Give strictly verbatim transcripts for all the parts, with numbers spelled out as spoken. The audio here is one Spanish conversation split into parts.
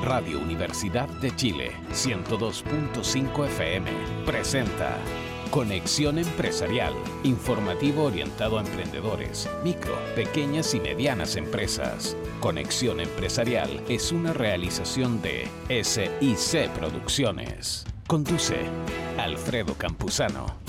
Radio Universidad de Chile, ciento dos punto cinco F M, presenta Conexión Empresarial, informativo orientado a emprendedores, micro, pequeñas y medianas empresas. Conexión Empresarial es una realización de S I C Producciones. Conduce Alfredo Campuzano.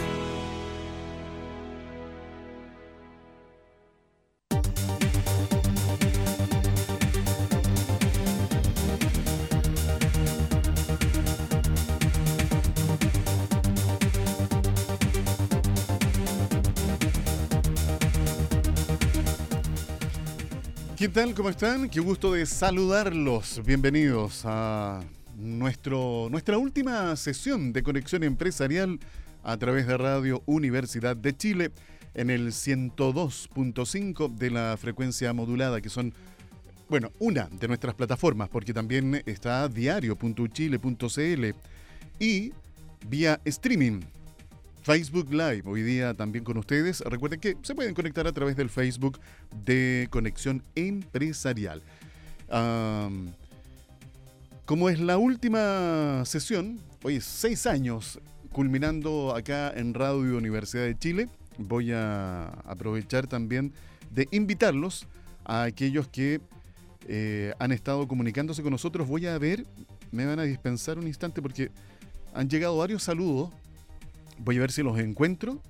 ¿Qué tal? ¿Cómo están? Qué gusto de saludarlos. Bienvenidos a nuestro, nuestra última sesión de Conexión Empresarial a través de Radio Universidad de Chile en el ciento dos punto cinco de la frecuencia modulada, que son, bueno, una de nuestras plataformas, porque también está diario punto uchile punto cl y vía streaming. Facebook Live, hoy día también con ustedes. Recuerden que se pueden conectar a través del Facebook de Conexión Empresarial. Um, como es la última sesión, hoy seis años culminando acá en Radio Universidad de Chile, voy a aprovechar también de invitarlos a aquellos que eh, han estado comunicándose con nosotros. Voy a ver, me van a dispensar un instante porque han llegado varios saludos. Voy a ver si los encuentro,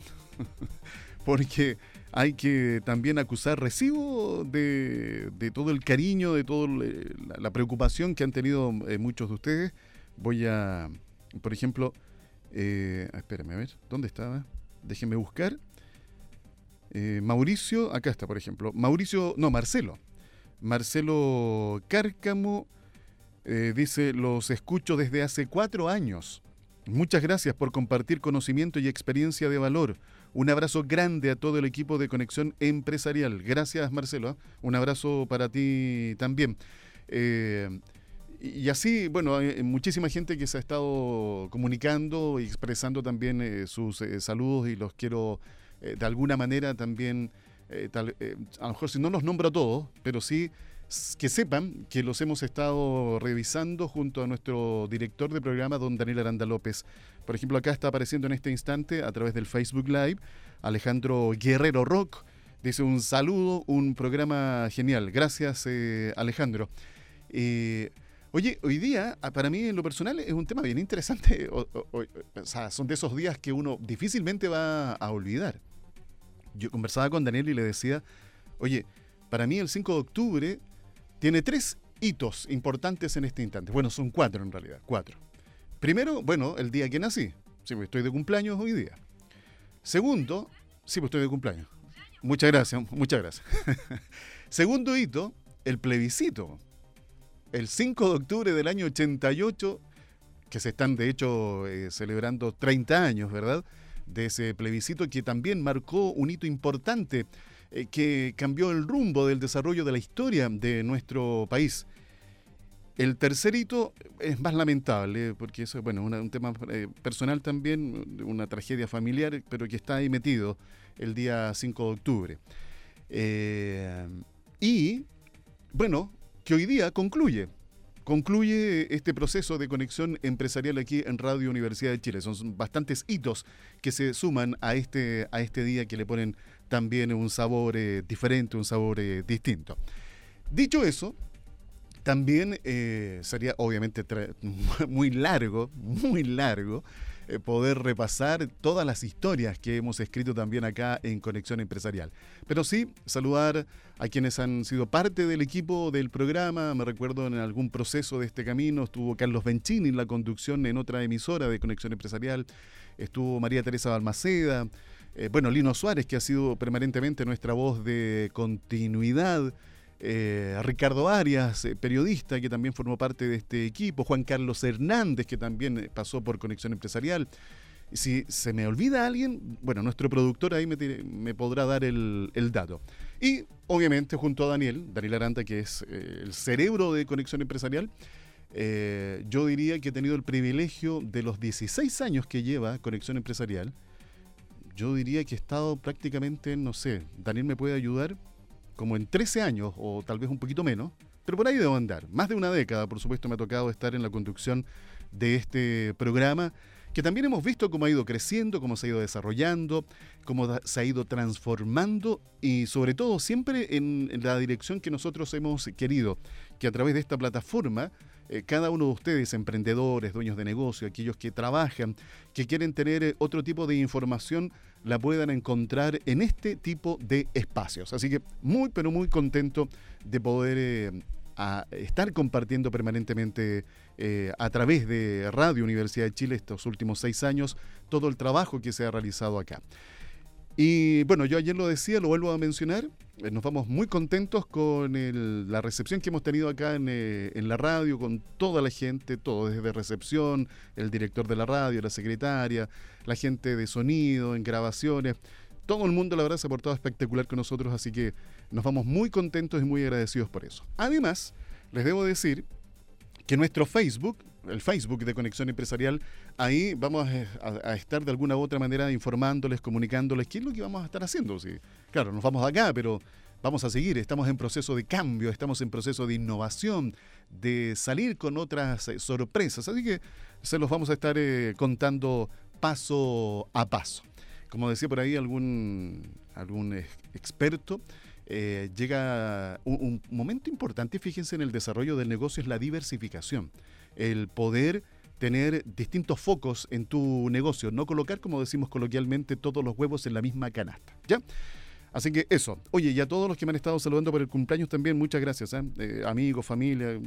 porque hay que también acusar recibo de, de todo el cariño, de toda la, la preocupación que han tenido eh, muchos de ustedes. Voy a, por ejemplo, eh, espérame a ver, ¿dónde estaba? Déjenme buscar. Eh, Mauricio, acá está, por ejemplo. Mauricio, no, Marcelo. Marcelo Cárcamo eh, dice, los escucho desde hace cuatro años. Muchas gracias por compartir conocimiento y experiencia de valor. Un abrazo grande a todo el equipo de Conexión Empresarial. Gracias, Marcelo. Un abrazo para ti también. Eh, y así, bueno, hay muchísima gente que se ha estado comunicando y expresando también eh, sus eh, saludos, y los quiero eh, de alguna manera también, eh, tal, eh, a lo mejor si no los nombro a todos, pero sí que sepan que los hemos estado revisando junto a nuestro director de programa, don Daniel Aranda López. Por ejemplo, acá está apareciendo en este instante a través del Facebook Live Alejandro Guerrero Rock. Dice un saludo, un programa genial. Gracias, eh, Alejandro. Eh, oye, hoy día, para mí en lo personal, es un tema bien interesante. O, o, o, o sea, son de esos días que uno difícilmente va a olvidar. Yo conversaba con Daniel y le decía, oye, para mí el cinco de octubre tiene tres hitos importantes en este instante. Bueno, son cuatro en realidad, cuatro. Primero, bueno, el día que nací. Sí, pues estoy de cumpleaños hoy día. Segundo, sí, pues estoy de cumpleaños. Muchas gracias, muchas gracias. Segundo hito, el plebiscito. El cinco de octubre del año ochenta y ocho, que se están de hecho eh, celebrando treinta años, ¿verdad? De ese plebiscito que también marcó un hito importante eh, que cambió el rumbo del desarrollo de la historia de nuestro país. El tercer hito es más lamentable, porque eso es bueno, una, un tema eh, personal también, una tragedia familiar, pero que está ahí metido el día cinco de octubre. Eh, y, bueno, que hoy día concluye. Concluye este proceso de conexión empresarial aquí en Radio Universidad de Chile. Son bastantes hitos que se suman a este, a este día, que le ponen también un sabor eh, diferente, un sabor eh, distinto. Dicho eso, también eh, sería obviamente tra- muy largo, muy largo, eh, poder repasar todas las historias que hemos escrito también acá en Conexión Empresarial. Pero sí, saludar a quienes han sido parte del equipo del programa. Me recuerdo en algún proceso de este camino estuvo Carlos Bencini en la conducción en otra emisora de Conexión Empresarial, estuvo María Teresa Balmaceda, eh, bueno, Lino Suárez, que ha sido permanentemente nuestra voz de continuidad, Eh, Ricardo Arias, eh, periodista, que también formó parte de este equipo, Juan Carlos Hernández, que también eh, pasó por Conexión Empresarial. Si se me olvida alguien, bueno, nuestro productor ahí me, me podrá dar el, el dato. Y obviamente junto a Daniel, Daniel Aranda, que es eh, el cerebro de Conexión Empresarial, eh, yo diría que he tenido el privilegio de los dieciséis años que lleva Conexión Empresarial. Yo diría que he estado prácticamente, no sé, Daniel me puede ayudar, como en trece años o tal vez un poquito menos, pero por ahí debo andar. Más de una década, por supuesto, me ha tocado estar en la conducción de este programa, que también hemos visto cómo ha ido creciendo, cómo se ha ido desarrollando, cómo da, se ha ido transformando y sobre todo siempre en, en la dirección que nosotros hemos querido, que a través de esta plataforma eh, cada uno de ustedes, emprendedores, dueños de negocio, aquellos que trabajan, que quieren tener eh, otro tipo de información, la puedan encontrar en este tipo de espacios. Así que muy pero muy contento de poder eh, a estar compartiendo permanentemente eh, a través de Radio Universidad de Chile estos últimos seis años todo el trabajo que se ha realizado acá. Y bueno, yo ayer lo decía, lo vuelvo a mencionar, eh, nos vamos muy contentos con el, la recepción que hemos tenido acá en, eh, en la radio, con toda la gente, todo desde recepción, el director de la radio, la secretaria, la gente de sonido, en grabaciones. Todo el mundo, la verdad, se ha portado espectacular con nosotros, así que nos vamos muy contentos y muy agradecidos por eso. Además, les debo decir que nuestro Facebook, el Facebook de Conexión Empresarial, ahí vamos a, a, a estar de alguna u otra manera informándoles, comunicándoles qué es lo que vamos a estar haciendo. Sí, claro, nos vamos de acá, pero vamos a seguir. Estamos en proceso de cambio, estamos en proceso de innovación, de salir con otras eh, sorpresas. Así que se los vamos a estar eh, contando paso a paso. Como decía por ahí algún, algún experto, eh, llega un, un momento importante, fíjense, en el desarrollo del negocio, es la diversificación. El poder tener distintos focos en tu negocio, no colocar, como decimos coloquialmente, todos los huevos en la misma canasta, ¿ya? Así que eso. Oye, y a todos los que me han estado saludando por el cumpleaños también, muchas gracias, ¿eh? Eh, amigos, familia. Eh,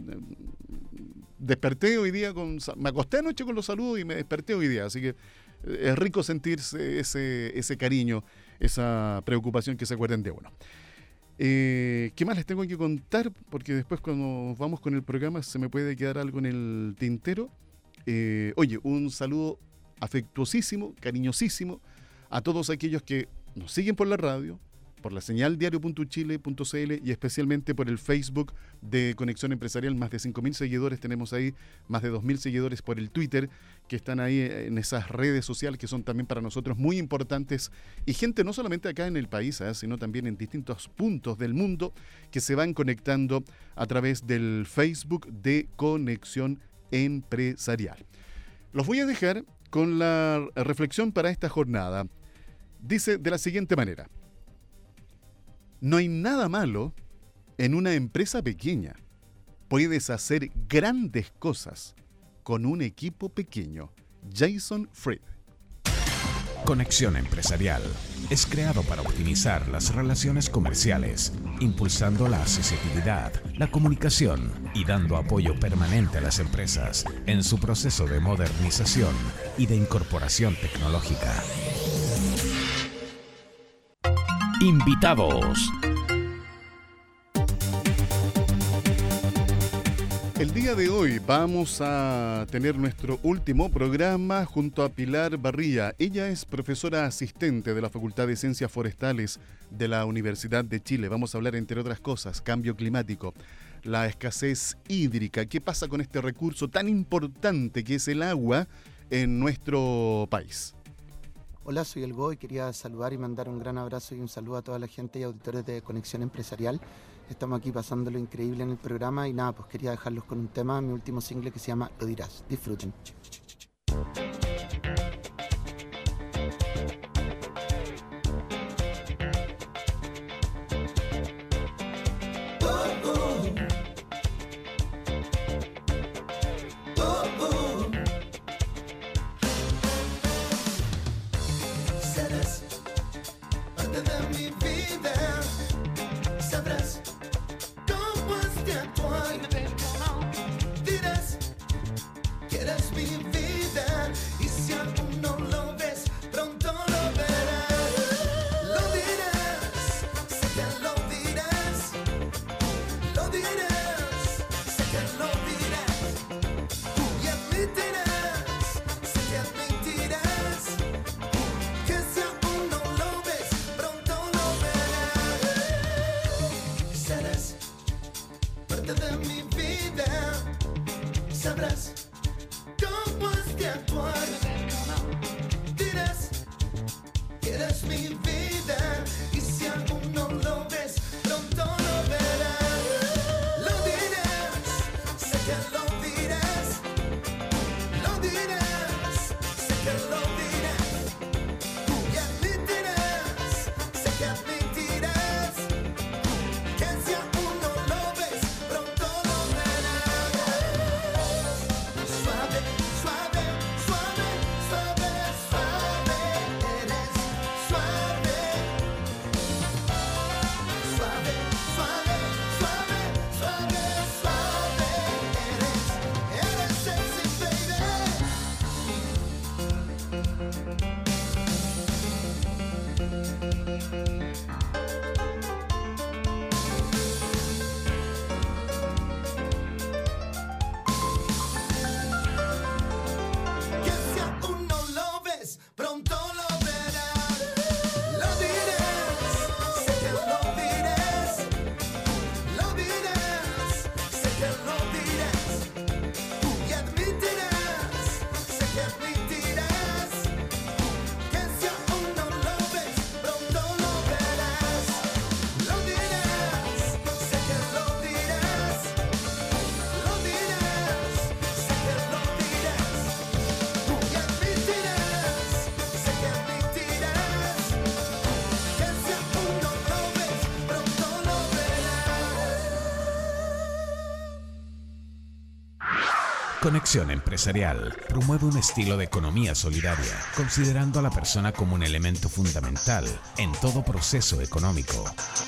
desperté hoy día, con me acosté anoche con los saludos y me desperté hoy día, así que es rico sentirse ese, ese cariño, esa preocupación que se acuerden de uno. Eh, ¿Qué más les tengo que contar? Porque después cuando vamos con el programa se me puede quedar algo en el tintero. Eh, oye, un saludo afectuosísimo, cariñosísimo a todos aquellos que nos siguen por la radio, por la señal diario punto chile punto c l y especialmente por el Facebook de Conexión Empresarial. Más de cinco mil seguidores tenemos ahí, más de dos mil seguidores por el Twitter, que están ahí en esas redes sociales que son también para nosotros muy importantes, y gente no solamente acá en el país, ¿eh? sino también en distintos puntos del mundo que se van conectando a través del Facebook de Conexión Empresarial. Los voy a dejar con la reflexión para esta jornada. Dice de la siguiente manera: no hay nada malo en una empresa pequeña. Puedes hacer grandes cosas con un equipo pequeño. Jason Fried. Conexión Empresarial es creado para optimizar las relaciones comerciales, impulsando la accesibilidad, la comunicación y dando apoyo permanente a las empresas en su proceso de modernización y de incorporación tecnológica. Invitados. El día de hoy vamos a tener nuestro último programa junto a Pilar Barría. Ella es profesora asistente de la Facultad de Ciencias Forestales de la Universidad de Chile. Vamos a hablar, entre otras cosas, cambio climático, la escasez hídrica, qué pasa con este recurso tan importante que es el agua en nuestro país. Hola, soy El Go y quería saludar y mandar un gran abrazo y un saludo a toda la gente y auditores de Conexión Empresarial. Estamos aquí pasándolo increíble en el programa y nada, pues quería dejarlos con un tema, mi último single que se llama Lo Dirás. Disfruten. Lo dirás. Conexión Empresarial promueve un estilo de economía solidaria, considerando a la persona como un elemento fundamental en todo proceso económico.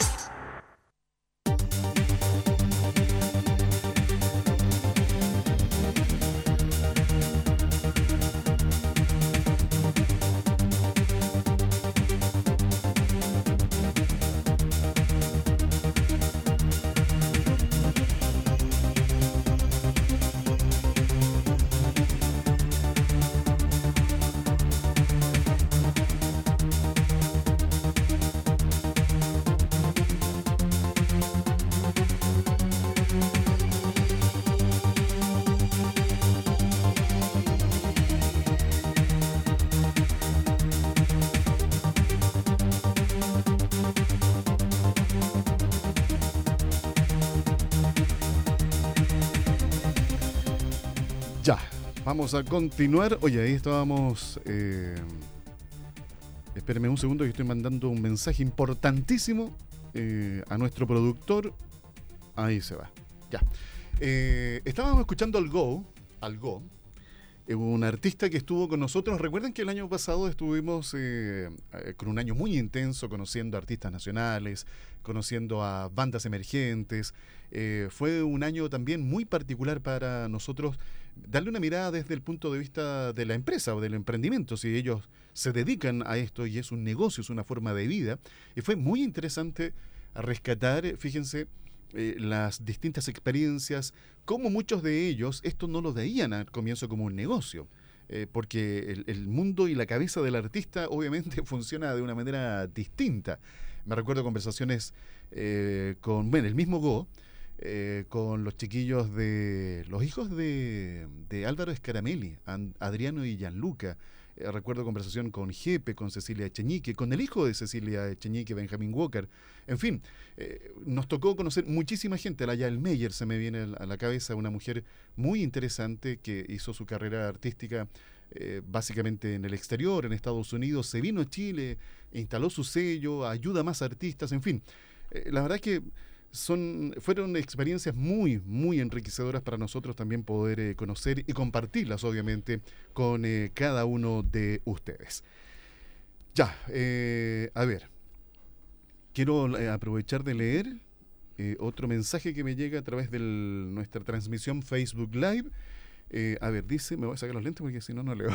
Ya, vamos a continuar. Oye, ahí estábamos... Eh, espérenme un segundo que estoy mandando un mensaje importantísimo eh, a nuestro productor. Ahí se va. Ya. Eh, estábamos escuchando al Go, al Go, eh, un artista que estuvo con nosotros. Recuerden que el año pasado estuvimos eh, eh, con un año muy intenso, conociendo a artistas nacionales, conociendo a bandas emergentes. Eh, fue un año también muy particular para nosotros, darle una mirada desde el punto de vista de la empresa o del emprendimiento, si ellos se dedican a esto y es un negocio, es una forma de vida. Y fue muy interesante rescatar, fíjense, eh, las distintas experiencias, como muchos de ellos esto no lo veían al comienzo como un negocio. Eh, porque el, el mundo y la cabeza del artista obviamente funciona de una manera distinta. Me recuerdo conversaciones eh, con, bueno, el mismo Go, eh, con los chiquillos de, los hijos de, de Álvaro Scaramelli, And, Adriano y Gianluca. Eh, recuerdo conversación con Jepe, con Cecilia Echeñique, con el hijo de Cecilia Echeñique, Benjamín Walker. En fin, eh, nos tocó conocer muchísima gente. La Yael Meyer se me viene a la cabeza, una mujer muy interesante que hizo su carrera artística eh, básicamente en el exterior, en Estados Unidos, se vino a Chile, instaló su sello, ayuda a más artistas, en fin. Eh, la verdad es que son, fueron experiencias muy, muy enriquecedoras para nosotros también poder eh, conocer y compartirlas, obviamente, con eh, cada uno de ustedes. Ya, eh, a ver, quiero eh, aprovechar de leer eh, otro mensaje que me llega a través de nuestra transmisión Facebook Live. Eh, a ver, dice, me voy a sacar los lentes porque si no, no leo.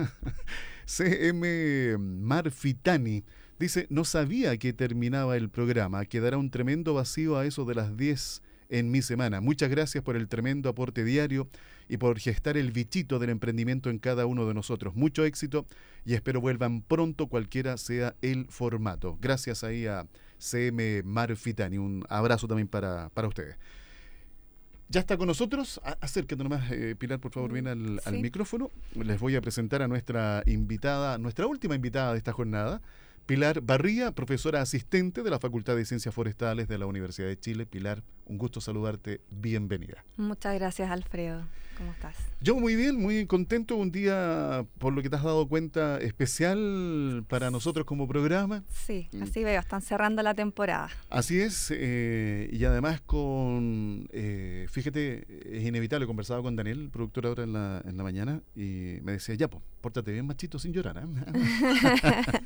C M Marfitani dice, no sabía que terminaba el programa, quedará un tremendo vacío a eso de las diez en mi semana. Muchas gracias por el tremendo aporte diario y por gestar el bichito del emprendimiento en cada uno de nosotros. Mucho éxito y espero vuelvan pronto cualquiera sea el formato. Gracias ahí a C M Marfitani, un abrazo también para, para ustedes. Ya está con nosotros, acércate nomás, eh, Pilar, por favor, ven al, sí. al micrófono. Les voy a presentar a nuestra invitada, nuestra última invitada de esta jornada, Pilar Barría, profesora asistente de la Facultad de Ciencias Forestales de la Universidad de Chile. Pilar, un gusto saludarte, bienvenida. Muchas gracias, Alfredo. ¿Cómo estás? Yo muy bien, muy contento, un día, por lo que te has dado cuenta, especial para nosotros como programa. Sí, así veo, están cerrando la temporada. Así es, eh, y además con, eh, fíjate, es inevitable, conversaba con Daniel, el productor ahora en la, en la mañana, y me decía, ya, pues, pórtate bien, machito, sin llorar. ¿eh?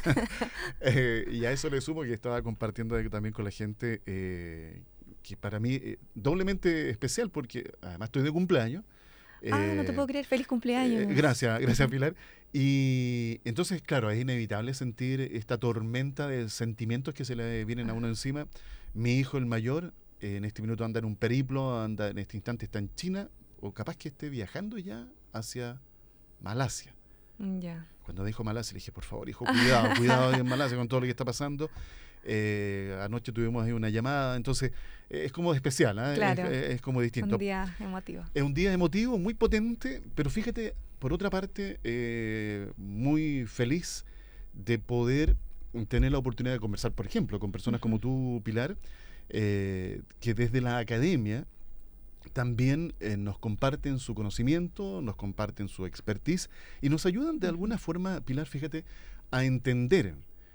eh, y a eso le sumo que estaba compartiendo también con la gente, eh, que para mí eh, doblemente especial porque además estoy de cumpleaños. Ah, eh, no te puedo creer, feliz cumpleaños. Eh, gracias, gracias Pilar. Y entonces, claro, es inevitable sentir esta tormenta de sentimientos que se le vienen a uno encima. Mi hijo, el mayor, eh, en este minuto anda en un periplo, anda en este instante está en China, o capaz que esté viajando ya hacia Malasia. Ya. Yeah. Cuando dijo Malasia, le dije, por favor, hijo, cuidado, cuidado en Malasia con todo lo que está pasando. Eh, anoche tuvimos ahí una llamada, entonces eh, es como especial, ¿eh? Claro, es, es como distinto. Un día emotivo. Es un día emotivo, muy potente, pero fíjate, por otra parte, eh, muy feliz de poder tener la oportunidad de conversar, por ejemplo, con personas uh-huh. como tú, Pilar, eh, que desde la academia también eh, nos comparten su conocimiento, nos comparten su expertise y nos ayudan de alguna forma, Pilar, fíjate, a entender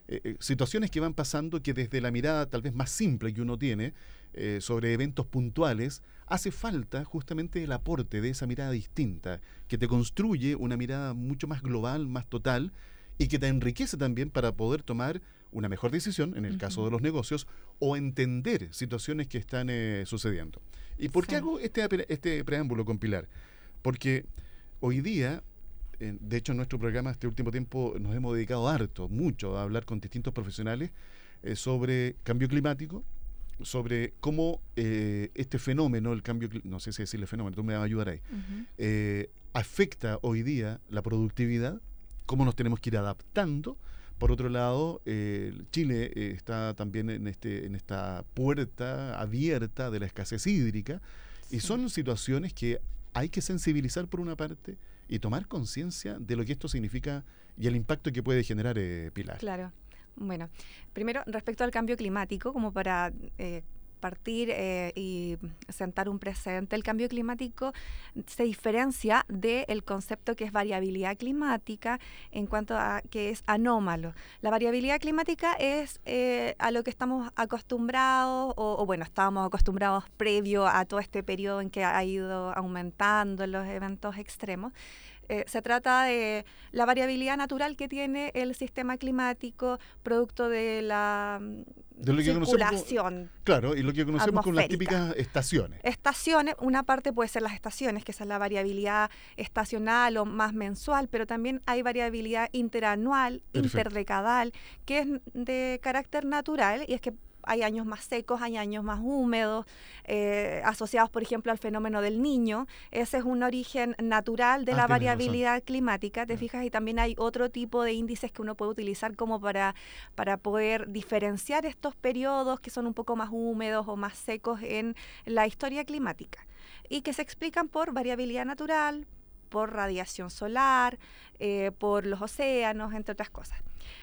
eh, eh, situaciones que van pasando que desde la mirada tal vez más simple que uno tiene eh, sobre eventos puntuales, hace falta justamente el aporte de esa mirada distinta, que te construye una mirada mucho más global, más total, y que te enriquece también para poder tomar una mejor decisión, en el uh-huh. caso de los negocios, o entender situaciones que están eh, sucediendo. ¿Y por sí. qué hago este, este preámbulo con Pilar? Porque hoy día, eh, de hecho en nuestro programa este último tiempo nos hemos dedicado harto, mucho, a hablar con distintos profesionales eh, sobre cambio climático, sobre cómo eh, este fenómeno, el cambio, no sé si decirle fenómeno, tú me vas a ayudar ahí, uh-huh. eh, afecta hoy día la productividad, cómo nos tenemos que ir adaptando. Por otro lado, eh, Chile eh, está también en, este, en esta puerta abierta de la escasez hídrica, sí. y son situaciones que hay que sensibilizar por una parte y tomar conciencia de lo que esto significa y el impacto que puede generar, eh, Pilar. Claro. Bueno, primero, respecto al cambio climático, como para eh, partir eh, y sentar un precedente, el cambio climático se diferencia del concepto que es variabilidad climática en cuanto a que es anómalo. La variabilidad climática es eh, a lo que estamos acostumbrados, o, o bueno, estábamos acostumbrados previo a todo este periodo en que ha ido aumentando los eventos extremos. Eh, se trata de la variabilidad natural que tiene el sistema climático producto de la de lo que circulación. Claro, y lo que conocemos con las típicas estaciones. Estaciones, una parte puede ser las estaciones, que esa es la variabilidad estacional o más mensual, pero también hay variabilidad interanual, Perfecto. interdecadal, que es de carácter natural, y es que hay años más secos, hay años más húmedos, eh, asociados, por ejemplo, al fenómeno del Niño. Ese es un origen natural de ah, la variabilidad razón. climática, ¿te yeah. fijas? Y también hay otro tipo de índices que uno puede utilizar como para, para poder diferenciar estos periodos que son un poco más húmedos o más secos en la historia climática, y que se explican por variabilidad natural, por radiación solar, eh, por los océanos, entre otras cosas.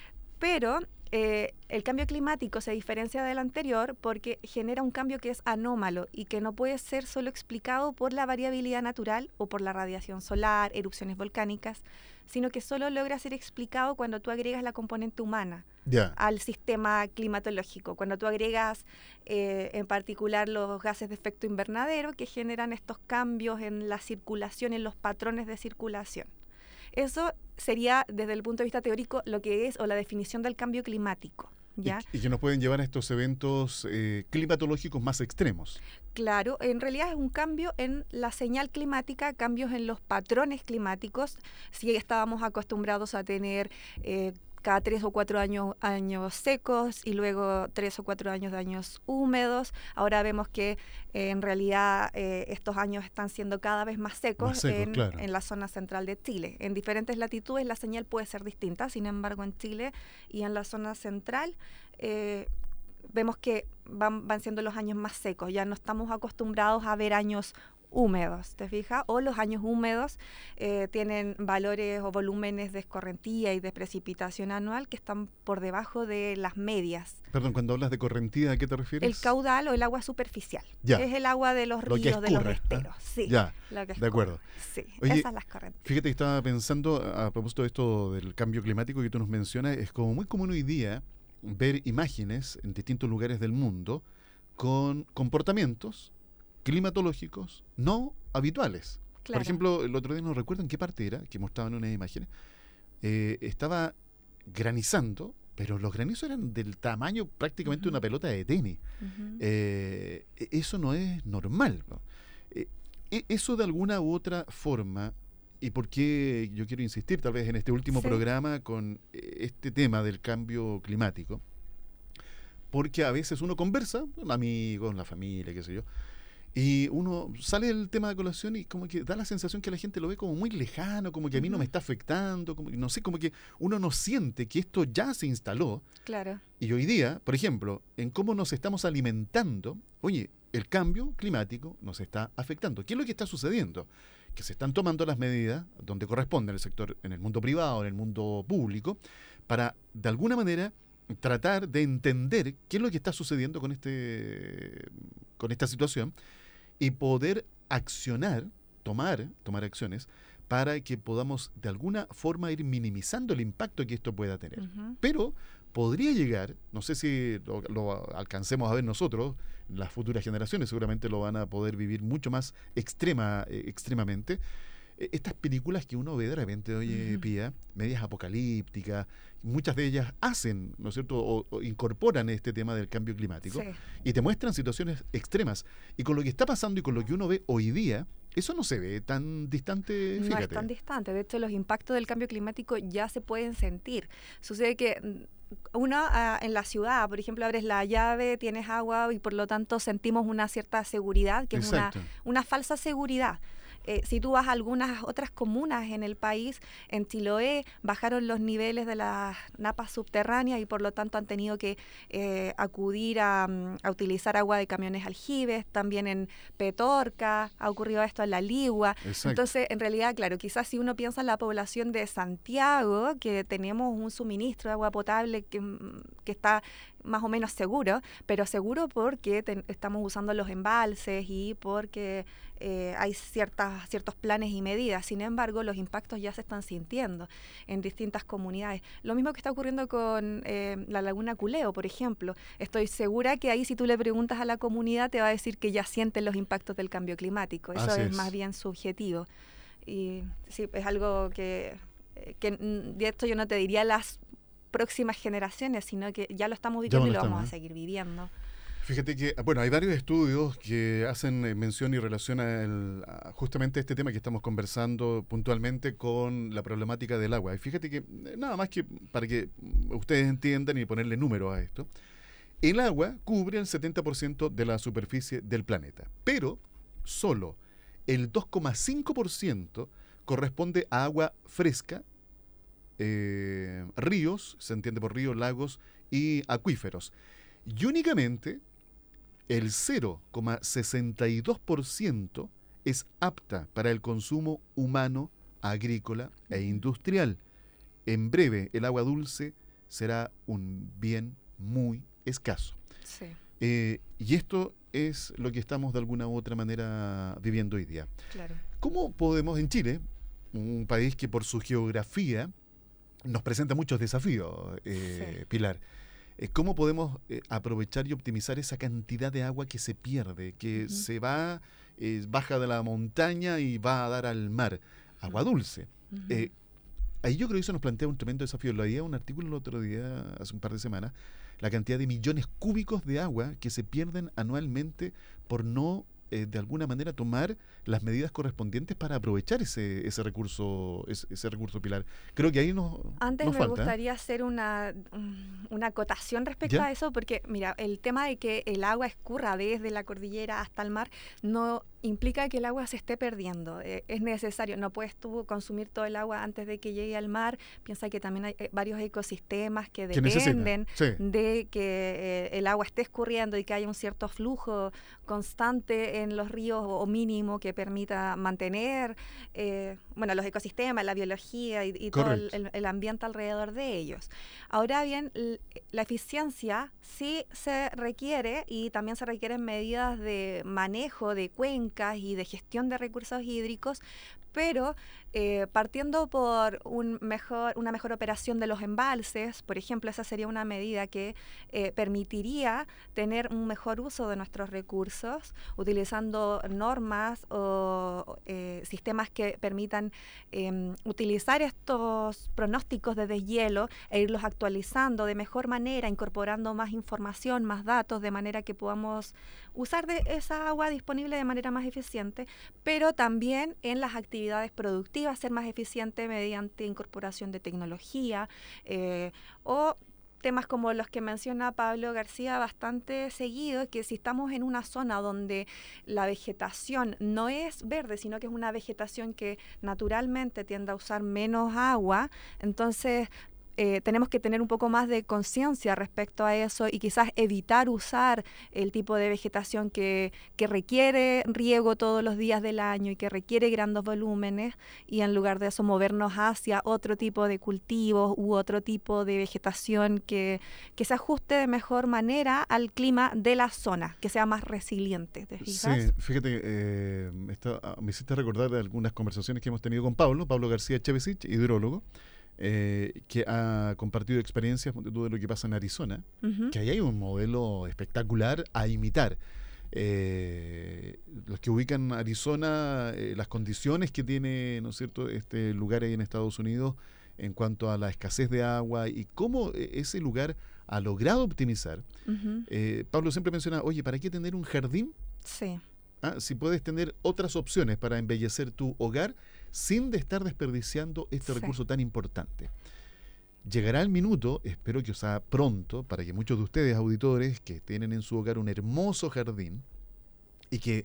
Pero eh, el cambio climático se diferencia del anterior porque genera un cambio que es anómalo y que no puede ser solo explicado por la variabilidad natural o por la radiación solar, erupciones volcánicas, sino que solo logra ser explicado cuando tú agregas la componente humana yeah. al sistema climatológico, cuando tú agregas eh, en particular los gases de efecto invernadero que generan estos cambios en la circulación, en los patrones de circulación. Eso sería, desde el punto de vista teórico, lo que es o la definición del cambio climático. ¿Ya? Y, y que nos pueden llevar a estos eventos eh, climatológicos más extremos. Claro, en realidad es un cambio en la señal climática, cambios en los patrones climáticos. Si estábamos acostumbrados a tener eh, cada tres o cuatro años, años secos y luego tres o cuatro años de años húmedos, ahora vemos que eh, en realidad eh, estos años están siendo cada vez más secos, más secos en, claro. en la zona central de Chile. En diferentes latitudes la señal puede ser distinta, sin embargo en Chile y en la zona central eh, vemos que van, van siendo los años más secos, ya no estamos acostumbrados a ver años húmedos, ¿te fijas? O los años húmedos eh, tienen valores o volúmenes de escorrentía y de precipitación anual que están por debajo de las medias. Perdón, cuando hablas de correntía, ¿a qué te refieres? El caudal o el agua superficial. Ya. Es el agua de los ríos, escurre, de los esteros. ¿eh? Sí, ya, lo que de acuerdo. Sí, Oye, esas las correntías. Fíjate que estaba pensando, a propósito de esto del cambio climático que tú nos mencionas, es como muy común hoy día ver imágenes en distintos lugares del mundo con comportamientos climatológicos no habituales. Claro. Por ejemplo, el otro día no recuerdo en qué parte era, que mostraban unas imágenes, eh, estaba granizando, pero los granizos eran del tamaño prácticamente de uh-huh. una pelota de tenis. Uh-huh. Eh, eso no es normal, ¿no? Eh, eso de alguna u otra forma, y por qué yo quiero insistir tal vez en este último sí. programa con este tema del cambio climático, porque a veces uno conversa con amigos, la familia, qué sé yo, y uno sale del tema de colación y como que da la sensación que la gente lo ve como muy lejano, como que a mí uh-huh. no me está afectando, como, no sé, como que uno no siente que esto ya se instaló. Claro. Y hoy día, por ejemplo, en cómo nos estamos alimentando, oye, el cambio climático nos está afectando. ¿Qué es lo que está sucediendo? Que se están tomando las medidas donde corresponde en el sector, en el mundo privado, en el mundo público, para, de alguna manera, tratar de entender qué es lo que está sucediendo con este con esta situación y poder accionar, tomar, tomar acciones para que podamos de alguna forma ir minimizando el impacto que esto pueda tener. Uh-huh. Pero podría llegar, no sé si lo, lo alcancemos a ver nosotros, las futuras generaciones seguramente lo van a poder vivir mucho más extrema, eh, extremamente. Eh, estas películas que uno ve de repente, oye, uh-huh. Pía, medias apocalípticas, muchas de ellas hacen, ¿no es cierto?, o, o incorporan este tema del cambio climático, sí. y te muestran situaciones extremas. Y con lo que está pasando y con lo que uno ve hoy día, eso no se ve tan distante, fíjate. No es tan distante. De hecho, los impactos del cambio climático ya se pueden sentir. Sucede que uno uh, en la ciudad, por ejemplo, abres la llave, tienes agua y por lo tanto sentimos una cierta seguridad, que Exacto. es una, una falsa seguridad. Eh, si tú vas a algunas otras comunas en el país, en Chiloé bajaron los niveles de las napas subterráneas y por lo tanto han tenido que eh, acudir a, a utilizar agua de camiones aljibes. También en Petorca ha ocurrido esto, en La Ligua. Exacto. Entonces, en realidad, claro, quizás si uno piensa en la población de Santiago, que tenemos un suministro de agua potable que, que está más o menos seguro, pero seguro porque te, estamos usando los embalses y porque eh, hay ciertas, ciertos planes y medidas. Sin embargo, los impactos ya se están sintiendo en distintas comunidades. Lo mismo que está ocurriendo con eh, la Laguna Culeo, por ejemplo. Estoy segura que ahí si tú le preguntas a la comunidad te va a decir que ya sienten los impactos del cambio climático. Eso es, es más bien subjetivo. Y sí, es algo que, que de esto yo no te diría las próximas generaciones, sino que ya lo estamos viviendo lo y lo estamos, vamos a seguir viviendo. Fíjate que, bueno, hay varios estudios que hacen mención y relacionan a justamente este tema que estamos conversando puntualmente con la problemática del agua. Y fíjate que, nada más que para que ustedes entiendan y ponerle número a esto, el agua cubre el setenta por ciento de la superficie del planeta, pero solo el dos coma cinco por ciento corresponde a agua fresca, Eh, ríos, se entiende por ríos, lagos y acuíferos. Y únicamente el cero coma sesenta y dos por ciento es apta para el consumo humano, agrícola e industrial. En breve, el agua dulce será un bien muy escaso. Sí. Eh, y esto es lo que estamos de alguna u otra manera viviendo hoy día. Claro. ¿Cómo podemos en Chile, un país que por su geografía nos presenta muchos desafíos, eh, sí. Pilar? Eh, ¿Cómo podemos eh, aprovechar y optimizar esa cantidad de agua que se pierde, que uh-huh. se va, eh, baja de la montaña y va a dar al mar? Agua dulce. Uh-huh. Eh, ahí yo creo que eso nos plantea un tremendo desafío. Lo leía un artículo el otro día, hace un par de semanas, la cantidad de millones cúbicos de agua que se pierden anualmente por no Eh, de alguna manera tomar las medidas correspondientes para aprovechar ese ese recurso ese, ese recurso, Pilar. Creo que ahí nos Antes nos me falta, gustaría ¿eh? hacer una, una acotación respecto ¿Ya? a eso, porque mira, el tema de que el agua escurra desde la cordillera hasta el mar no implica que el agua se esté perdiendo. Eh, es necesario, no puedes tú consumir todo el agua antes de que llegue al mar. Piensa que también hay eh, varios ecosistemas que dependen sí. de que eh, el agua esté escurriendo y que haya un cierto flujo constante en los ríos o, o mínimo que permita mantener eh, bueno, los ecosistemas, la biología y, y todo el, el, el ambiente alrededor de ellos. Ahora bien, l- la eficiencia sí se requiere y también se requieren medidas de manejo de cuencas y de gestión de recursos hídricos, pero eh, partiendo por un mejor, una mejor operación de los embalses, por ejemplo, esa sería una medida que eh, permitiría tener un mejor uso de nuestros recursos, utilizando normas o eh, sistemas que permitan eh, utilizar estos pronósticos de deshielo e irlos actualizando de mejor manera, incorporando más información, más datos, de manera que podamos usar de esa agua disponible de manera más eficiente, pero también en las actividades productivas ser más eficiente mediante incorporación de tecnología eh, o temas como los que menciona Pablo García bastante seguido, que si estamos en una zona donde la vegetación no es verde, sino que es una vegetación que naturalmente tiende a usar menos agua, entonces Eh, tenemos que tener un poco más de conciencia respecto a eso y quizás evitar usar el tipo de vegetación que, que requiere riego todos los días del año y que requiere grandes volúmenes, y en lugar de eso movernos hacia otro tipo de cultivos u otro tipo de vegetación que, que se ajuste de mejor manera al clima de la zona, que sea más resiliente. ¿Te fijas? Sí, fíjate, eh, esto, me hiciste recordar de algunas conversaciones que hemos tenido con Pablo, Pablo García Echevesich, hidrólogo, eh, que ha compartido experiencias de todo lo que pasa en Arizona, uh-huh. que ahí hay un modelo espectacular a imitar. Eh, los que ubican Arizona, eh, las condiciones que tiene, ¿no es cierto?, este lugar ahí en Estados Unidos en cuanto a la escasez de agua y cómo ese lugar ha logrado optimizar. Uh-huh. Eh, Pablo siempre menciona, oye, ¿para qué tener un jardín? Sí. Ah, si puedes tener otras opciones para embellecer tu hogar sin de estar desperdiciando este sí. recurso tan importante. Llegará el minuto, espero que sea pronto, para que muchos de ustedes, auditores, que tienen en su hogar un hermoso jardín y que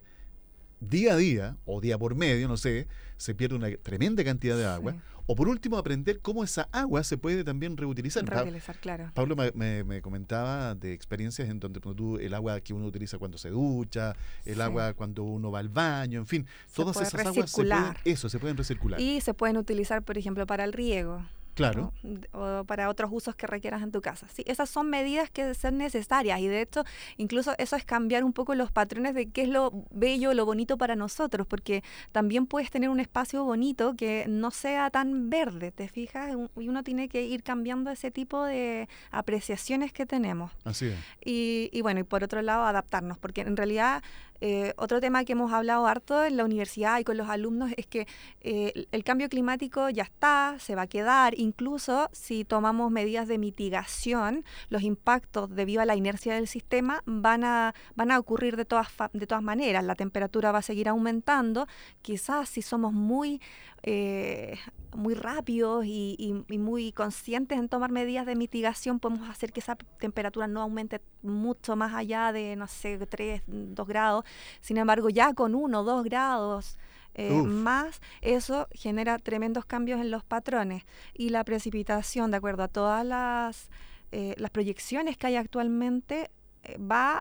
día a día, o día por medio, no sé, se pierde una tremenda cantidad de agua, sí. o por último aprender cómo esa agua se puede también reutilizar. Reutilizar, claro. Pablo me, me, me comentaba de experiencias en donde tú, el agua que uno utiliza cuando se ducha, el sí. agua cuando uno va al baño, en fin, se todas esas aguas se pueden, eso, se pueden recircular. Y se pueden utilizar, por ejemplo, para el riego. Claro. O, o para otros usos que requieras en tu casa. Sí, esas son medidas que son necesarias y de hecho incluso eso es cambiar un poco los patrones de qué es lo bello, lo bonito para nosotros, porque también puedes tener un espacio bonito que no sea tan verde, ¿te fijas? Y uno tiene que ir cambiando ese tipo de apreciaciones que tenemos. Así es. Y, y bueno, y por otro lado adaptarnos, porque en realidad Eh, otro tema que hemos hablado harto en la universidad y con los alumnos es que eh, el cambio climático ya está, se va a quedar, incluso si tomamos medidas de mitigación, los impactos debido a la inercia del sistema van a, van a ocurrir de todas, de todas maneras, la temperatura va a seguir aumentando, quizás si somos muy... Eh, muy rápidos y, y, y muy conscientes en tomar medidas de mitigación, podemos hacer que esa temperatura no aumente mucho más allá de, no sé, tres, dos grados. Sin embargo, ya con uno, dos grados eh, más, eso genera tremendos cambios en los patrones. Y la precipitación, de acuerdo a todas las, eh, las proyecciones que hay actualmente, eh, va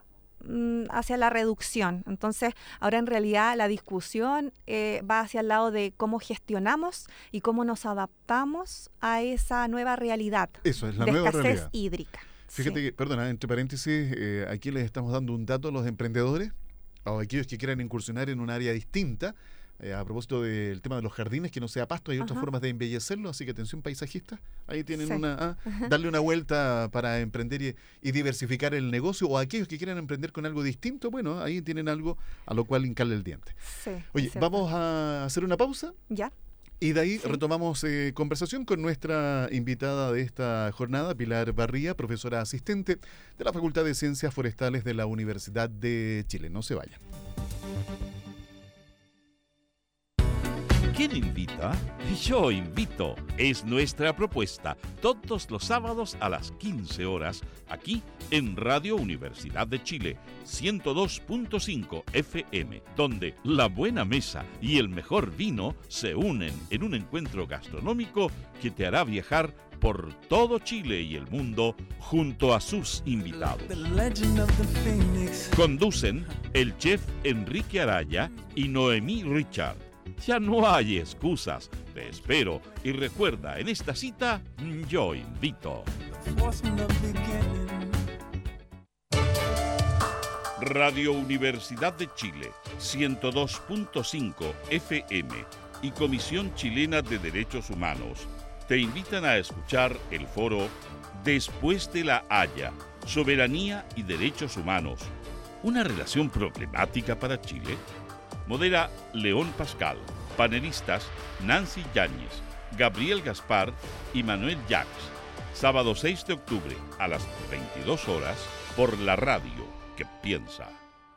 hacia la reducción. Entonces, ahora en realidad la discusión eh, va hacia el lado de cómo gestionamos y cómo nos adaptamos a esa nueva realidad. Eso es la de nueva escasez realidad. hídrica. Fíjate sí. que, perdona, entre paréntesis, eh, aquí les estamos dando un dato a los emprendedores o a aquellos que quieran incursionar en un área distinta. Eh, a propósito del tema de los jardines, que no sea pasto, hay otras Ajá. formas de embellecerlo, así que atención paisajistas, ahí tienen sí. una, ah, darle una vuelta para emprender y, y diversificar el negocio, o aquellos que quieran emprender con algo distinto, bueno, ahí tienen algo a lo cual hincarle el diente. Sí, Oye, vamos a hacer una pausa. Ya. Y de ahí sí. retomamos eh, conversación con nuestra invitada de esta jornada, Pilar Barría, profesora asistente de la Facultad de Ciencias Forestales de la Universidad de Chile. No se vayan. ¿Quién invita? Yo invito. Es nuestra propuesta. Todos los sábados a las quince horas, aquí en Radio Universidad de Chile, ciento dos punto cinco F M, donde la buena mesa y el mejor vino se unen en un encuentro gastronómico que te hará viajar por todo Chile y el mundo junto a sus invitados. Conducen el chef Enrique Araya y Noemí Richard. Ya no hay excusas, te espero y recuerda, en esta cita, yo invito. Radio Universidad de Chile, ciento dos punto cinco F M y Comisión Chilena de Derechos Humanos te invitan a escuchar el foro Después de la Haya, Soberanía y Derechos Humanos, ¿una relación problemática para Chile? Modera León Pascal. Panelistas Nancy Yáñez, Gabriel Gaspar y Manuel Jacques. Sábado seis de octubre a las veintidós horas por la radio que piensa.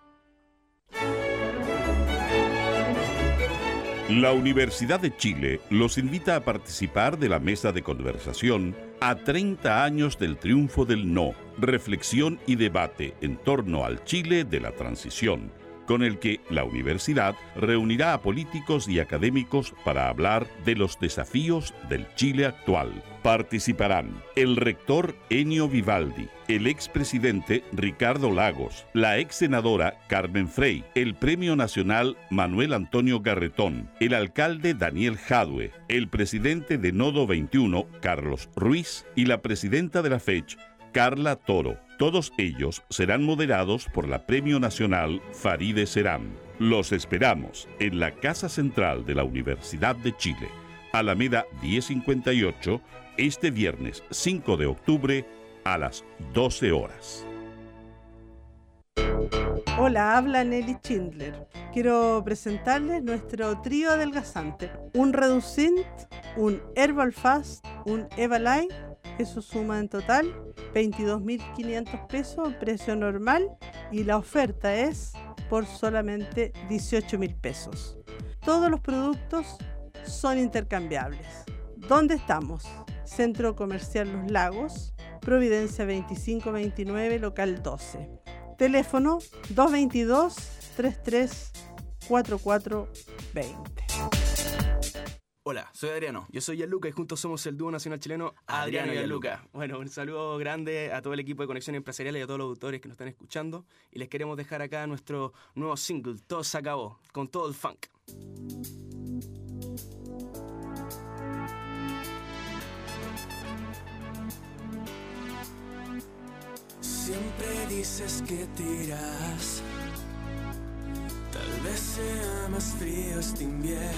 La Universidad de Chile los invita a participar de la mesa de conversación a treinta años del triunfo del no, reflexión y debate en torno al Chile de la transición, con el que la universidad reunirá a políticos y académicos para hablar de los desafíos del Chile actual. Participarán el rector Ennio Vivaldi, el expresidente Ricardo Lagos, la ex senadora Carmen Frey, el Premio Nacional Manuel Antonio Garretón, el alcalde Daniel Jadue, el presidente de Nodo veintiuno, Carlos Ruiz, y la presidenta de la FECH, Carla Toro. Todos ellos serán moderados por la Premio Nacional Farideh Serán. Los esperamos en la Casa Central de la Universidad de Chile. Alameda diez cincuenta y ocho, este viernes cinco de octubre a las doce horas. Hola, habla Nelly Schindler. Quiero presentarles nuestro trío adelgazante. Un Reducint, un Herbal Fast, un Evaline. Eso suma en total veintidós mil quinientos pesos, precio normal. Y la oferta es por solamente dieciocho mil pesos. Todos los productos son intercambiables. ¿Dónde estamos? Centro Comercial Los Lagos, Providencia veinticinco veintinueve, local doce. Teléfono dos dos dos, tres tres cuatro cuatro dos cero. Hola, soy Adriano. Yo soy Gianluca y juntos somos el dúo nacional chileno Adriano y Gianluca. Bueno, un saludo grande a todo el equipo de Conexión Empresarial y a todos los auditores que nos están escuchando. Y les queremos dejar acá nuestro nuevo single, Todo se acabó, con todo el funk. Siempre dices que te irás, tal vez sea más frío este invierno,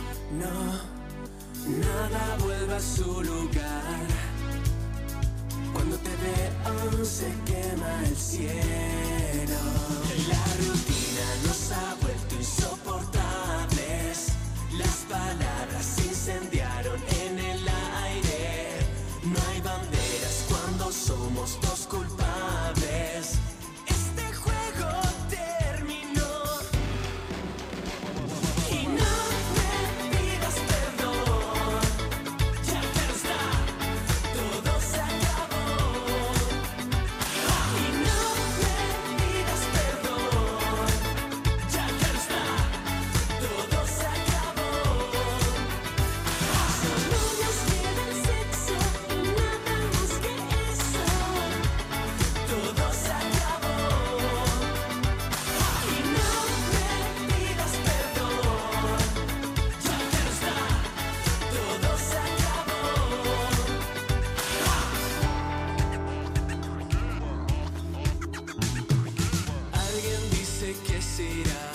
nada vuelve a su lugar. Cuando te veo se quema el cielo. La rutina nos ha vuelto insoportables, las palabras se incendiaron en el aire. No hay banderas cuando somos dos culpables. Este juego terminó y no me pidas perdón. Ya no está, todo se acabó. Y no me pidas perdón. Ya no está, todo se acabó. Solo nos queda el sexo y nada más que eso. Todo se acabó y no me pidas perdón. Ya no está, todo se acabó. Alguien dice que se irá,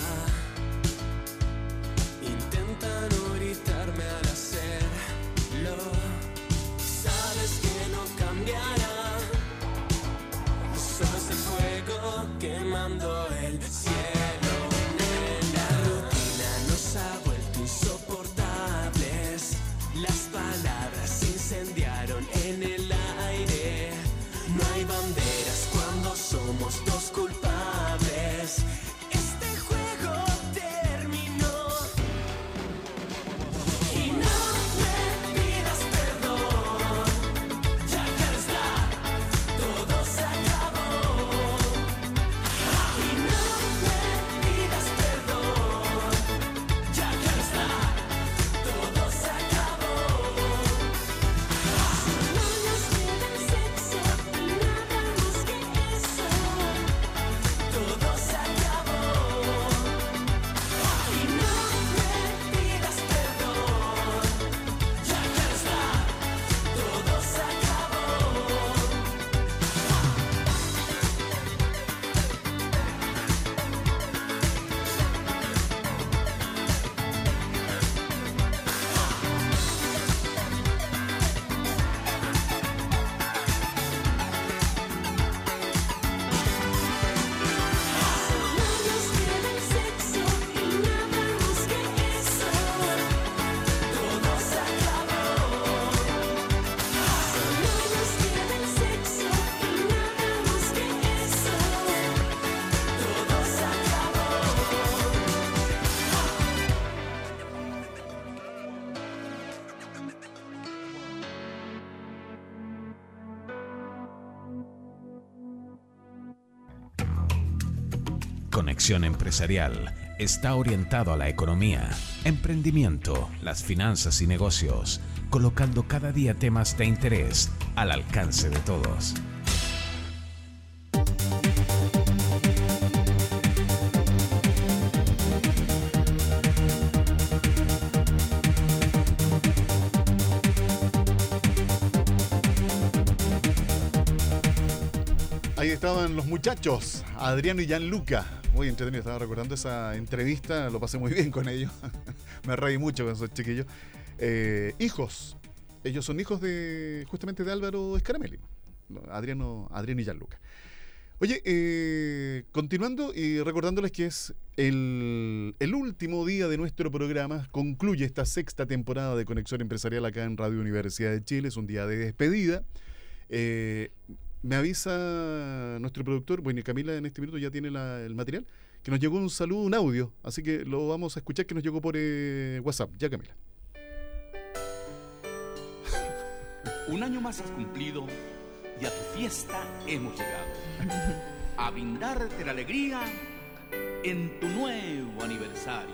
intenta no gritarme al hacerlo. Sabes que no cambiará, solo es el fuego quemando el cielo. La rutina nos ha vuelto insoportables, las palabras se incendiaron en el aire. No hay banderas cuando somos dos culpables. Este juego terminó y no me pidas perdón. Ya no está, todo se acabó. Y no me pidas perdón. Ya no está, todo se acabó. Solo nos queda el sexo y nada más que eso. Todo se acabó y no me pidas perdón. Ya no está, todo se acabó. Solo nos queda el sexo y nada más que eso. Todo se acabó. Solo nos queda el sexo y nada más que eso. Todo se acabó. Conexión Empresarial está orientado a la economía, emprendimiento, las finanzas y negocios, colocando cada día temas de interés al alcance de todos. Ahí estaban los muchachos, Adriano y Gianluca. Muy entretenido, estaba recordando esa entrevista, lo pasé muy bien con ellos. Me reí mucho con esos chiquillos. Eh, hijos. Ellos son hijos de justamente de Álvaro Scaramelli. No, Adriano, Adriano y Gianluca. Oye, eh, continuando y recordándoles que es el, el último día de nuestro programa, concluye esta sexta temporada de Conexión Empresarial acá en Radio Universidad de Chile, es un día de despedida. Eh, me avisa nuestro productor, bueno, y Camila en este minuto ya tiene la- el material, que nos llegó un saludo, un audio, así que lo vamos a escuchar, que nos llegó por eh, WhatsApp. Ya, Camila. Un año más has cumplido y a tu fiesta hemos llegado. A brindarte la alegría en tu nuevo aniversario.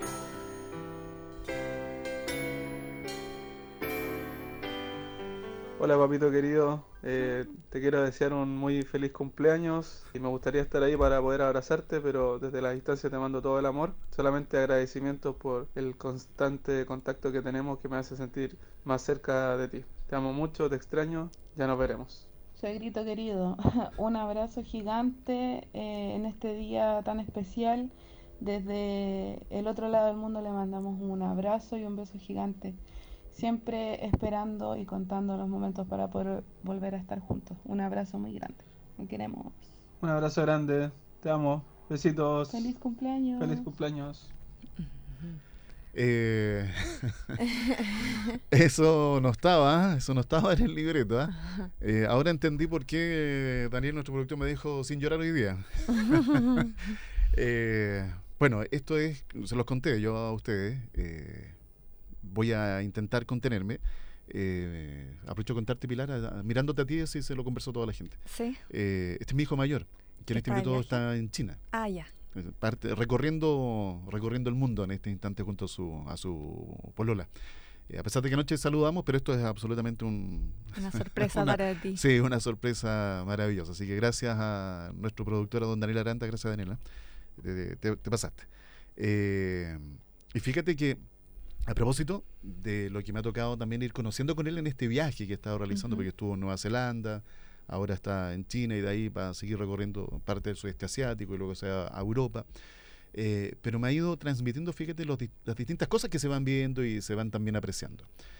Hola papito querido, eh, te quiero desear un muy feliz cumpleaños y me gustaría estar ahí para poder abrazarte, pero desde la distancia te mando todo el amor. Solamente agradecimientos por el constante contacto que tenemos que me hace sentir más cerca de ti. Te amo mucho, te extraño, ya nos veremos. Suegrito querido, un abrazo gigante eh, en este día tan especial. Desde el otro lado del mundo le mandamos un abrazo y un beso gigante. Siempre esperando y contando los momentos para poder volver a estar juntos. Un abrazo muy grande. Te queremos. Un abrazo grande, te amo, besitos. Feliz cumpleaños. Feliz cumpleaños. Eh, eso no estaba, ¿eh? Eso no estaba en el libreto. ¿eh? Eh, ahora entendí por qué Daniel, nuestro productor, me dijo sin llorar hoy día. Eh, bueno, esto es, se los conté yo a ustedes. Eh, voy a intentar contenerme. Eh, aprovecho de contarte, Pilar, a- a- mirándote a ti, así se lo conversó toda la gente. Sí. Eh, este es mi hijo mayor, que en este ¿Está de minuto viaje? está en China. Ah, ya. Eh, Parte, recorriendo recorriendo el mundo en este instante junto a su a su polola. Eh, a pesar de que anoche saludamos, pero esto es absolutamente un Una sorpresa una- para ti. sí, una sorpresa maravillosa. Así que gracias a nuestro productor, a don Daniel Aranda, gracias Daniela, te, te- te pasaste. Eh, y fíjate que a propósito de lo que me ha tocado también ir conociendo con él en este viaje que he estado realizando, Ujú. porque estuvo en Nueva Zelanda, ahora está en China y de ahí para seguir recorriendo parte del sudeste asiático y luego se va a Europa. Eh, pero me ha ido transmitiendo, fíjate, los di- las distintas cosas que se van viendo y se van también apreciando.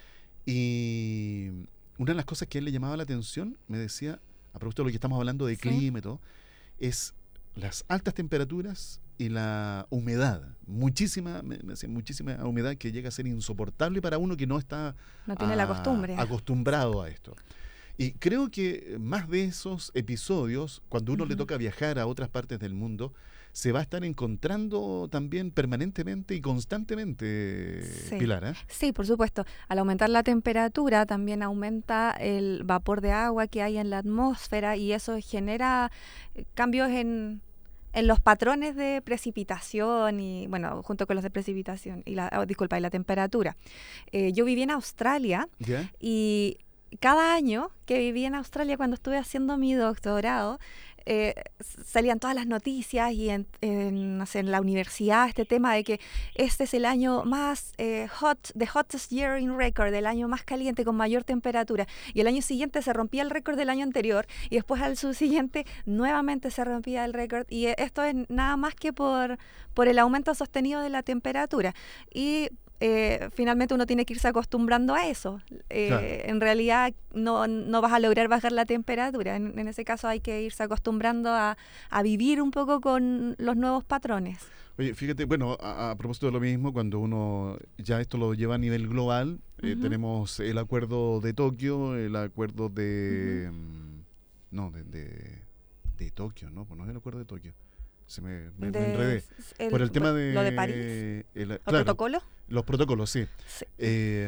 Y una de las cosas que a él le llamaba la atención, me decía, a propósito de lo que estamos hablando de Sí. clima y todo, es las altas temperaturas y la humedad. Muchísima, me, me decía, muchísima humedad que llega a ser insoportable para uno que no está No tiene la ah, costumbre. acostumbrado a esto. Y creo que más de esos episodios, cuando uno le Ujú. toca viajar a otras partes del mundo, se va a estar encontrando también permanentemente y constantemente, Sí. Pilar. ¿eh? Sí, por supuesto. Al aumentar la temperatura también aumenta el vapor de agua que hay en la atmósfera y eso genera eh, cambios en, en los patrones de precipitación y, bueno, junto con los de precipitación y la, oh, disculpa, y la temperatura. Eh, yo viví en Australia ¿Ya? y cada año que viví en Australia, cuando estuve haciendo mi doctorado, eh, s- salían todas las noticias y en, en, no sé, en la universidad este tema de que este es el año más eh, hot, the hottest year in record, el año más caliente con mayor temperatura. Y el año siguiente se rompía el récord del año anterior y después al subsiguiente nuevamente se rompía el récord. Y eh, esto es nada más que por, por el aumento sostenido de la temperatura. Y eh, finalmente uno tiene que irse acostumbrando a eso. Eh, Claro. En realidad no, no vas a lograr bajar la temperatura. En, en ese caso hay que irse acostumbrando a, a vivir un poco con los nuevos patrones. Oye, fíjate, bueno, a, a propósito de lo mismo, cuando uno ya esto lo lleva a nivel global, eh, Ujú. tenemos el acuerdo de Tokio, el acuerdo de... mm, No, de, de, de Tokio, ¿no? Pues no es el acuerdo de Tokio. Se me, me- me De- enredé. el- Por el tema de... ¿Lo de París? el- ¿El claro, protocolo? los protocolos, sí. Sí. Eh,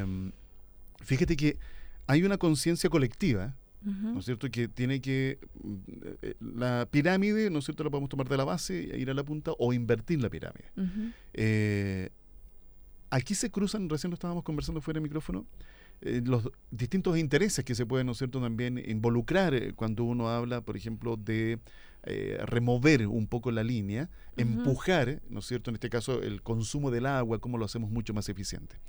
fíjate que hay una conciencia colectiva, Ujú. ¿no es cierto?, que tiene que mm, eh, la pirámide, ¿no es cierto?, la podemos tomar de la base, e ir a la punta o invertir la pirámide. Ujú. Eh, aquí se cruzan, recién lo estábamos conversando fuera de micrófono, eh, los distintos intereses que se pueden, ¿no es cierto?, también involucrar eh, cuando uno habla, por ejemplo, de eh, remover un poco la línea, Ujú. empujar, ¿no es cierto?, en este caso el consumo del agua, cómo lo hacemos mucho más eficiente.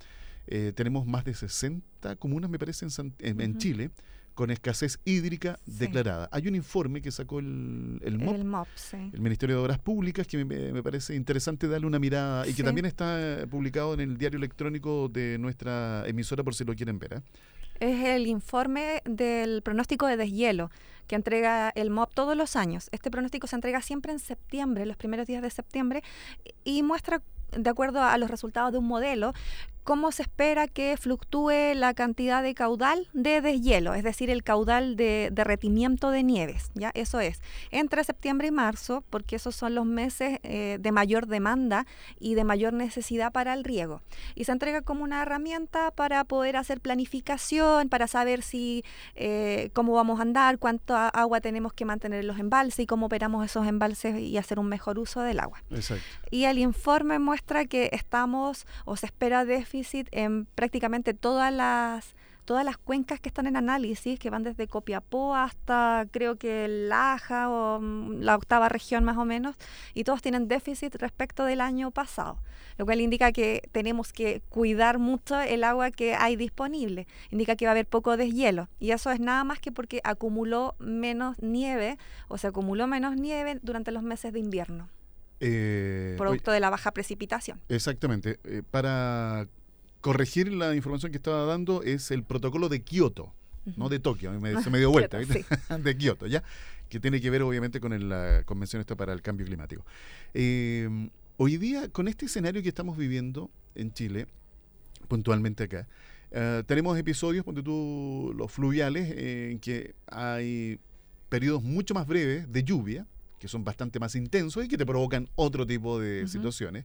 Eh, tenemos más de sesenta comunas, me parece, en, San- en, en Ujú. Chile, con escasez hídrica Sí. declarada. Hay un informe que sacó el, el M O P, El M O P, sí. el Ministerio de Obras Públicas, que me, me parece interesante darle una mirada y que Sí. también está eh, publicado en el diario electrónico de nuestra emisora por si lo quieren ver. ¿eh? Es el informe del pronóstico de deshielo que entrega el M O P todos los años. Este pronóstico se entrega siempre en septiembre, los primeros días de septiembre, y muestra, de acuerdo a los resultados de un modelo, cómo se espera que fluctúe la cantidad de caudal de deshielo, es decir, el caudal de derretimiento de nieves. ¿Ya? Eso es entre septiembre y marzo, porque esos son los meses eh, de mayor demanda y de mayor necesidad para el riego. Y se entrega como una herramienta para poder hacer planificación, para saber si eh, cómo vamos a andar, cuánta agua tenemos que mantener en los embalses y cómo operamos esos embalses y hacer un mejor uso del agua. Exacto. Y el informe muestra que estamos o se espera déficit en prácticamente todas las todas las cuencas que están en análisis, que van desde Copiapó hasta creo que Laja o mm, la octava región más o menos, y todos tienen déficit respecto del año pasado, lo cual indica que tenemos que cuidar mucho el agua que hay disponible, indica que va a haber poco deshielo, y eso es nada más que porque acumuló menos nieve o se acumuló menos nieve durante los meses de invierno, Eh, producto de la baja precipitación. oye, exactamente. Eh, para corregir la información que estaba dando es el protocolo de Kioto, no Ujú. de Tokio, a mí me, se me dio vuelta, Kioto, ¿viste? de Kioto, ¿ya? Que tiene que ver obviamente con el- la convención esta para el cambio climático. Eh, hoy día, con este escenario que estamos viviendo en Chile, puntualmente acá, eh, tenemos episodios, ponte tú, los fluviales, eh, en que hay periodos mucho más breves de lluvia, que son bastante más intensos y que te provocan otro tipo de Ujú. situaciones.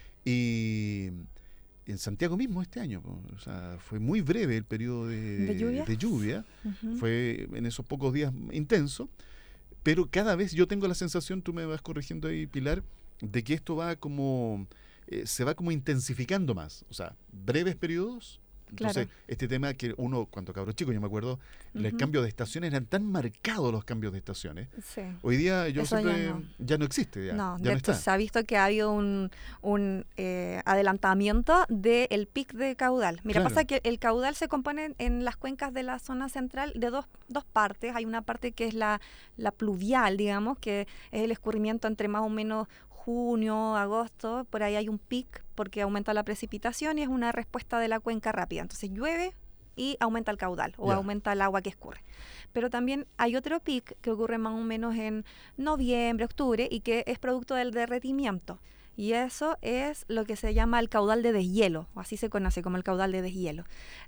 Y en Santiago mismo este año, po, o sea, fue muy breve el periodo de, ¿De lluvia? de lluvia, Ujú. fue en esos pocos días intenso, pero cada vez yo tengo la sensación, tú me vas corrigiendo ahí, Pilar, de que esto va como, eh, se va como intensificando más, o sea, breves periodos. Entonces, Claro. este tema que uno, cuando cabro chico, yo me acuerdo, el Ujú. cambio de estaciones eran tan marcados los cambios de estaciones. Sí. Hoy día yo Eso ya siempre, no. ya no existe, ya, No, ya de no hecho está. se ha visto que ha habido un, un eh, adelantamiento del pic de caudal. Mira, Claro. pasa que el caudal se compone en las cuencas de la zona central de dos, dos partes. Hay una parte que es la, la pluvial, digamos, que es el escurrimiento entre más o menos junio, agosto. Por ahí hay un pic porque aumenta la precipitación y es una respuesta de la cuenca rápida. Entonces llueve y aumenta el caudal o Ya. aumenta el agua que escurre. Pero también hay otro pic que ocurre más o menos en noviembre, octubre y que es producto del derretimiento. Y eso es lo que se llama el caudal de deshielo, o así se conoce como el caudal de deshielo.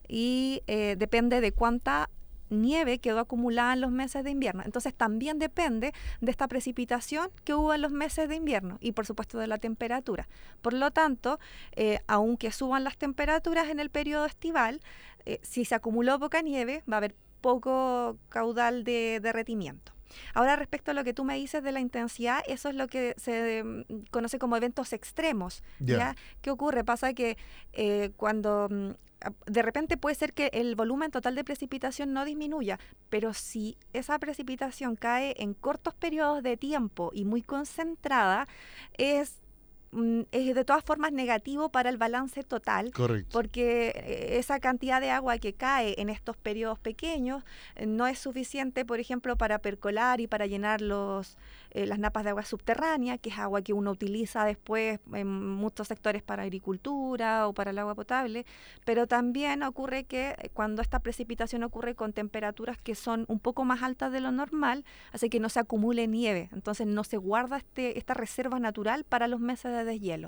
Y eh, depende de cuánta nieve quedó acumulada en los meses de invierno. Entonces también depende de esta precipitación que hubo en los meses de invierno y por supuesto de la temperatura. Por lo tanto, eh, aunque suban las temperaturas en el periodo estival, eh, si se acumuló poca nieve va a haber poco caudal de derretimiento. Ahora, respecto a lo que tú me dices de la intensidad, eso es lo que se mm, conoce como eventos extremos. Ya. ¿Ya? ¿Qué ocurre? Pasa que eh, cuando mm, a- de repente puede ser que el volumen total de precipitación no disminuya, pero si esa precipitación cae en cortos periodos de tiempo y muy concentrada, es, mm, es de todas formas negativo para el balance total. Correcto. Porque eh, esa cantidad de agua que cae en estos periodos pequeños eh, no es suficiente, por ejemplo, para percolar y para llenar los, eh, las napas de agua subterránea, que es agua que uno utiliza después en muchos sectores para agricultura o para el agua potable. Pero también ocurre que eh, cuando esta precipitación ocurre con temperaturas que son un poco más altas de lo normal, hace que no se acumule nieve. Entonces no se guarda este, esta reserva natural para los meses de deshielo.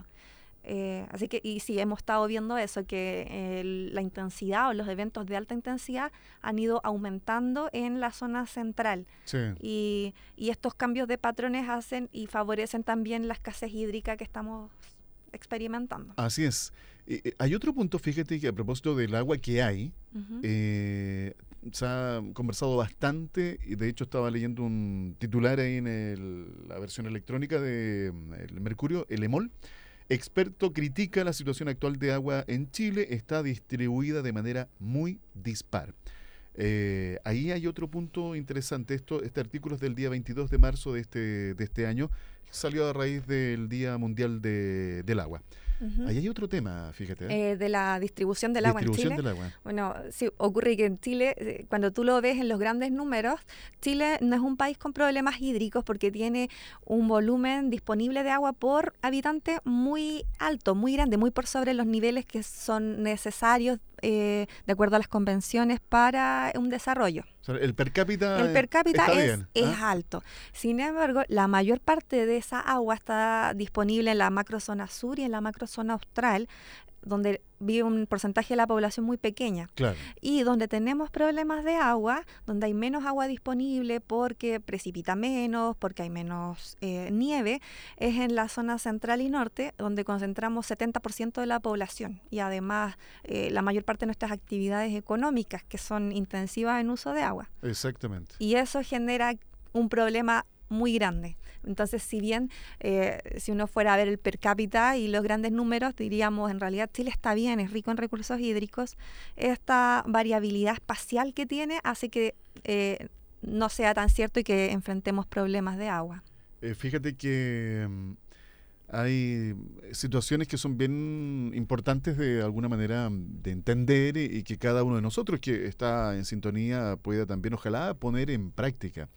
Eh, así que, y sí, hemos estado viendo eso, que eh, la intensidad o los eventos de alta intensidad han ido aumentando en la zona central. Sí. Y, y estos cambios de patrones hacen y favorecen también la escasez hídrica que estamos experimentando. Así es. Eh, eh, hay otro punto, fíjate, que a propósito del agua que hay, Ujú. eh, se ha conversado bastante y de hecho estaba leyendo un titular ahí en el- la versión electrónica de mm, El Mercurio, el EMOL. Experto critica la situación actual de agua en Chile, está distribuida de manera muy dispar. Eh, ahí hay otro punto interesante. Esto, este artículo es del día veintidós de marzo de este, de este año, salió a raíz del Día Mundial de, del Agua. Ujú. Ahí hay otro tema, fíjate. ¿eh? Eh, de la distribución del agua en Distribución Chile. del agua. Bueno, sí, ocurre que en Chile, eh, cuando tú lo ves en los grandes números, Chile no es un país con problemas hídricos porque tiene un volumen disponible de agua por habitante muy alto, muy grande, muy por sobre los niveles que son necesarios eh, de acuerdo a las convenciones para un desarrollo. O sea, el per cápita, El per cápita está es, bien, es ¿ah? alto. Sin embargo, la mayor parte de esa agua está disponible en la macrozona sur y en la macrozona austral, donde vive un porcentaje de la población muy pequeña. Claro. Y donde tenemos problemas de agua, donde hay menos agua disponible porque precipita menos, porque hay menos eh, nieve, es en la zona central y norte, donde concentramos setenta por ciento de la población. Y además, eh, la mayor parte de nuestras actividades económicas, que son intensivas en uso de agua. Exactamente. Y eso genera un problema muy grande. Entonces, si bien eh, si uno fuera a ver el per cápita y los grandes números, diríamos, en realidad Chile está bien, es rico en recursos hídricos, esta variabilidad espacial que tiene hace que eh, no sea tan cierto y que enfrentemos problemas de agua. Eh, fíjate que mm, hay situaciones que son bien importantes de alguna manera mm, de entender y, y que cada uno de nosotros que está en sintonía pueda también, ojalá, poner en práctica.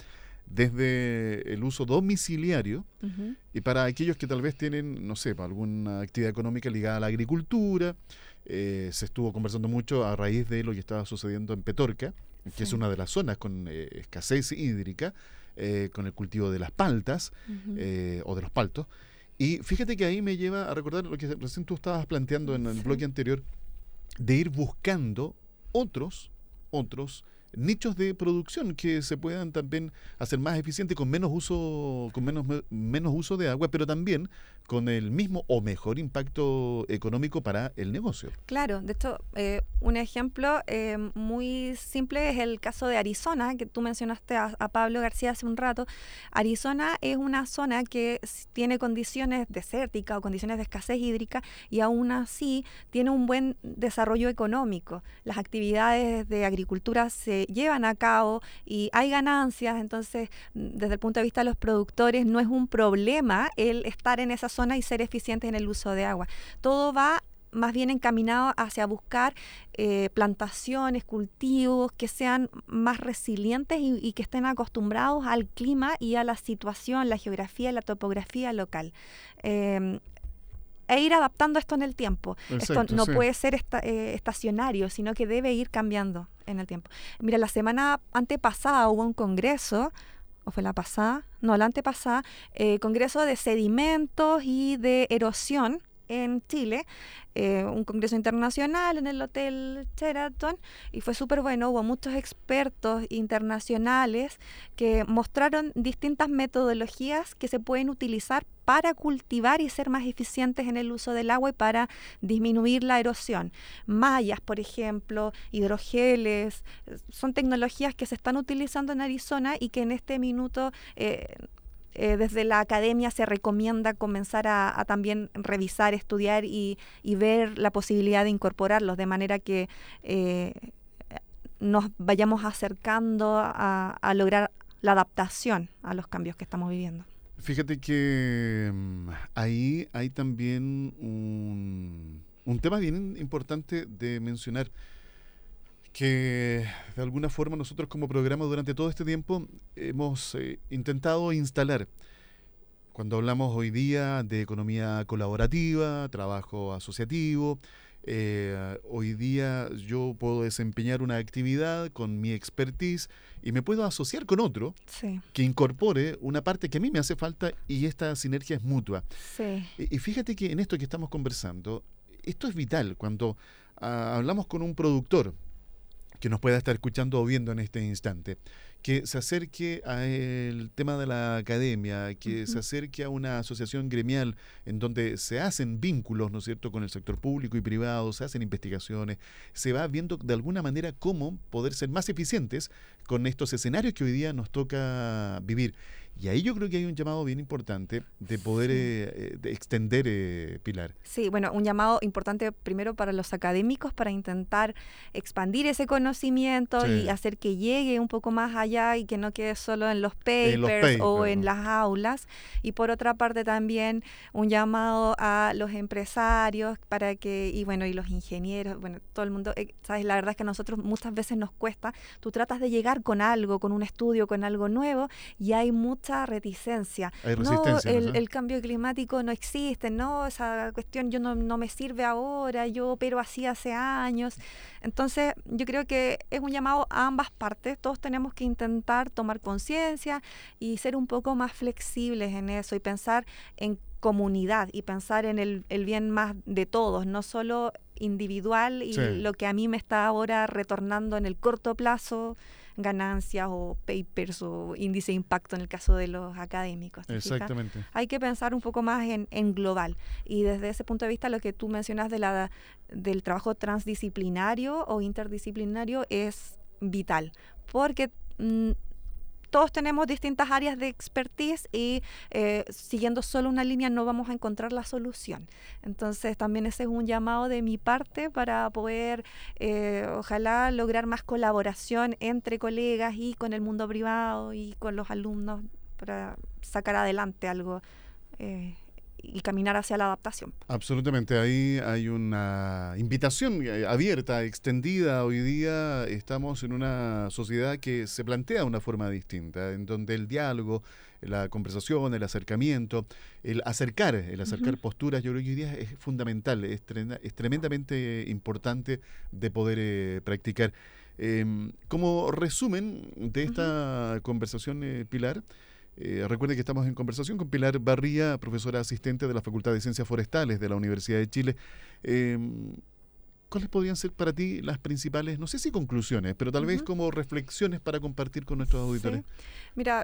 Desde el uso domiciliario Ujú. y para aquellos que tal vez tienen, no sé, alguna actividad económica ligada a la agricultura. Eh, se estuvo conversando mucho a raíz de lo que estaba sucediendo en Petorca, que es Sí. una de las zonas con eh, escasez hídrica, eh, con el cultivo de las paltas Ujú. eh, o de los paltos. Y fíjate que ahí me lleva a recordar lo que recién tú estabas planteando en el Sí. bloque anterior, de ir buscando otros, otros nichos de producción que se puedan también hacer más eficientes con menos uso, con menos, me- menos uso de agua, pero también con el mismo o mejor impacto económico para el negocio. Claro, de hecho, eh, un ejemplo eh, muy simple es el caso de Arizona, que tú mencionaste a, a Pablo García hace un rato. Arizona es una zona que s- tiene condiciones desérticas o condiciones de escasez hídrica y aún así tiene un buen desarrollo económico. Las actividades de agricultura se llevan a cabo y hay ganancias, entonces mm, desde el punto de vista de los productores no es un problema el estar en esa zona y ser eficientes en el uso de agua. Todo va más bien encaminado hacia buscar eh, plantaciones, cultivos que sean más resilientes y, y que estén acostumbrados al clima y a la situación, la geografía y la topografía local. Eh, e ir adaptando esto en el tiempo. Exacto, esto no sí. puede ser esta- eh, estacionario, sino que debe ir cambiando en el tiempo. Mira, la semana antepasada hubo un congreso, ¿o fue la pasada? No, la antepasada, eh, congreso de sedimentos y de erosión en Chile, eh, un congreso internacional en el Hotel Sheraton, y fue súper bueno. Hubo muchos expertos internacionales que mostraron distintas metodologías que se pueden utilizar para cultivar y ser más eficientes en el uso del agua y para disminuir la erosión. Mallas, por ejemplo, hidrogeles, eh, son tecnologías que se están utilizando en Arizona y que en este minuto eh, eh, desde la academia se recomienda comenzar a, a también revisar, estudiar y, y ver la posibilidad de incorporarlos, de manera que eh, nos vayamos acercando a, a lograr la adaptación a los cambios que estamos viviendo. Fíjate que mm, ahí hay también un, un tema bien importante de mencionar, que de alguna forma nosotros como programa durante todo este tiempo hemos eh, intentado instalar. Cuando hablamos hoy día de economía colaborativa, trabajo asociativo, eh, hoy día yo puedo desempeñar una actividad con mi expertise y me puedo asociar con otro Sí, que incorpore una parte que a mí me hace falta y esta sinergia es mutua. sí. Y, y fíjate que en esto que estamos conversando, esto es vital cuando ah, hablamos con un productor que nos pueda estar escuchando o viendo en este instante, que se acerque al tema de la academia, que Ujú. se acerque a una asociación gremial en donde se hacen vínculos, ¿no es cierto?, con el sector público y privado, se hacen investigaciones, se va viendo de alguna manera cómo poder ser más eficientes con estos escenarios que hoy día nos toca vivir. Y ahí yo creo que hay un llamado bien importante de poder Sí. eh, eh, de extender, eh, Pilar. Sí, bueno, un llamado importante primero para los académicos para intentar expandir ese conocimiento Sí. y hacer que llegue un poco más allá allá y que no quede solo en los En los papers o papers, en ¿no? las aulas. Y por otra parte también un llamado a los empresarios para que, y bueno, y los ingenieros, bueno, todo el mundo, eh, sabes, la verdad es que a nosotros muchas veces nos cuesta, tú tratas de llegar con algo, con un estudio, con algo nuevo, y hay mucha reticencia. Hay No, resistencia, ¿no? el, el cambio climático no existe, no, esa cuestión yo no, no me sirve ahora, yo opero así hace años. Entonces, yo creo que es un llamado a ambas partes. Todos tenemos que intentar tomar conciencia y ser un poco más flexibles en eso y pensar en comunidad y pensar en el, el bien más de todos, no solo individual y Sí. lo que a mí me está ahora retornando en el corto plazo, ganancias o papers o índice de impacto en el caso de los académicos. ¿te fijas? Exactamente. Hay que pensar un poco más en, en global. Y desde ese punto de vista, lo que tú mencionas de la, del trabajo transdisciplinario o interdisciplinario es vital, porque mm, todos tenemos distintas áreas de expertise y eh, siguiendo solo una línea no vamos a encontrar la solución. Entonces también ese es un llamado de mi parte para poder, eh, ojalá, lograr más colaboración entre colegas y con el mundo privado y con los alumnos para sacar adelante algo eh, y caminar hacia la adaptación. Absolutamente, ahí hay una invitación eh, abierta, extendida. Hoy día estamos en una sociedad que se plantea de una forma distinta, en donde el diálogo, la conversación, el acercamiento, el acercar, el acercar Ujú. posturas, yo creo que hoy día es fundamental, es, trena- es tremendamente importante de poder eh, practicar. Eh, como resumen de esta conversación, eh, Pilar, Eh, recuerde que estamos en conversación con Pilar Barría, profesora asistente de la Facultad de Ciencias Forestales de la Universidad de Chile. Eh, ¿Cuáles podrían ser para ti las principales, no sé si conclusiones, pero tal vez Ujú. como reflexiones para compartir con nuestros auditores? Sí. Mira,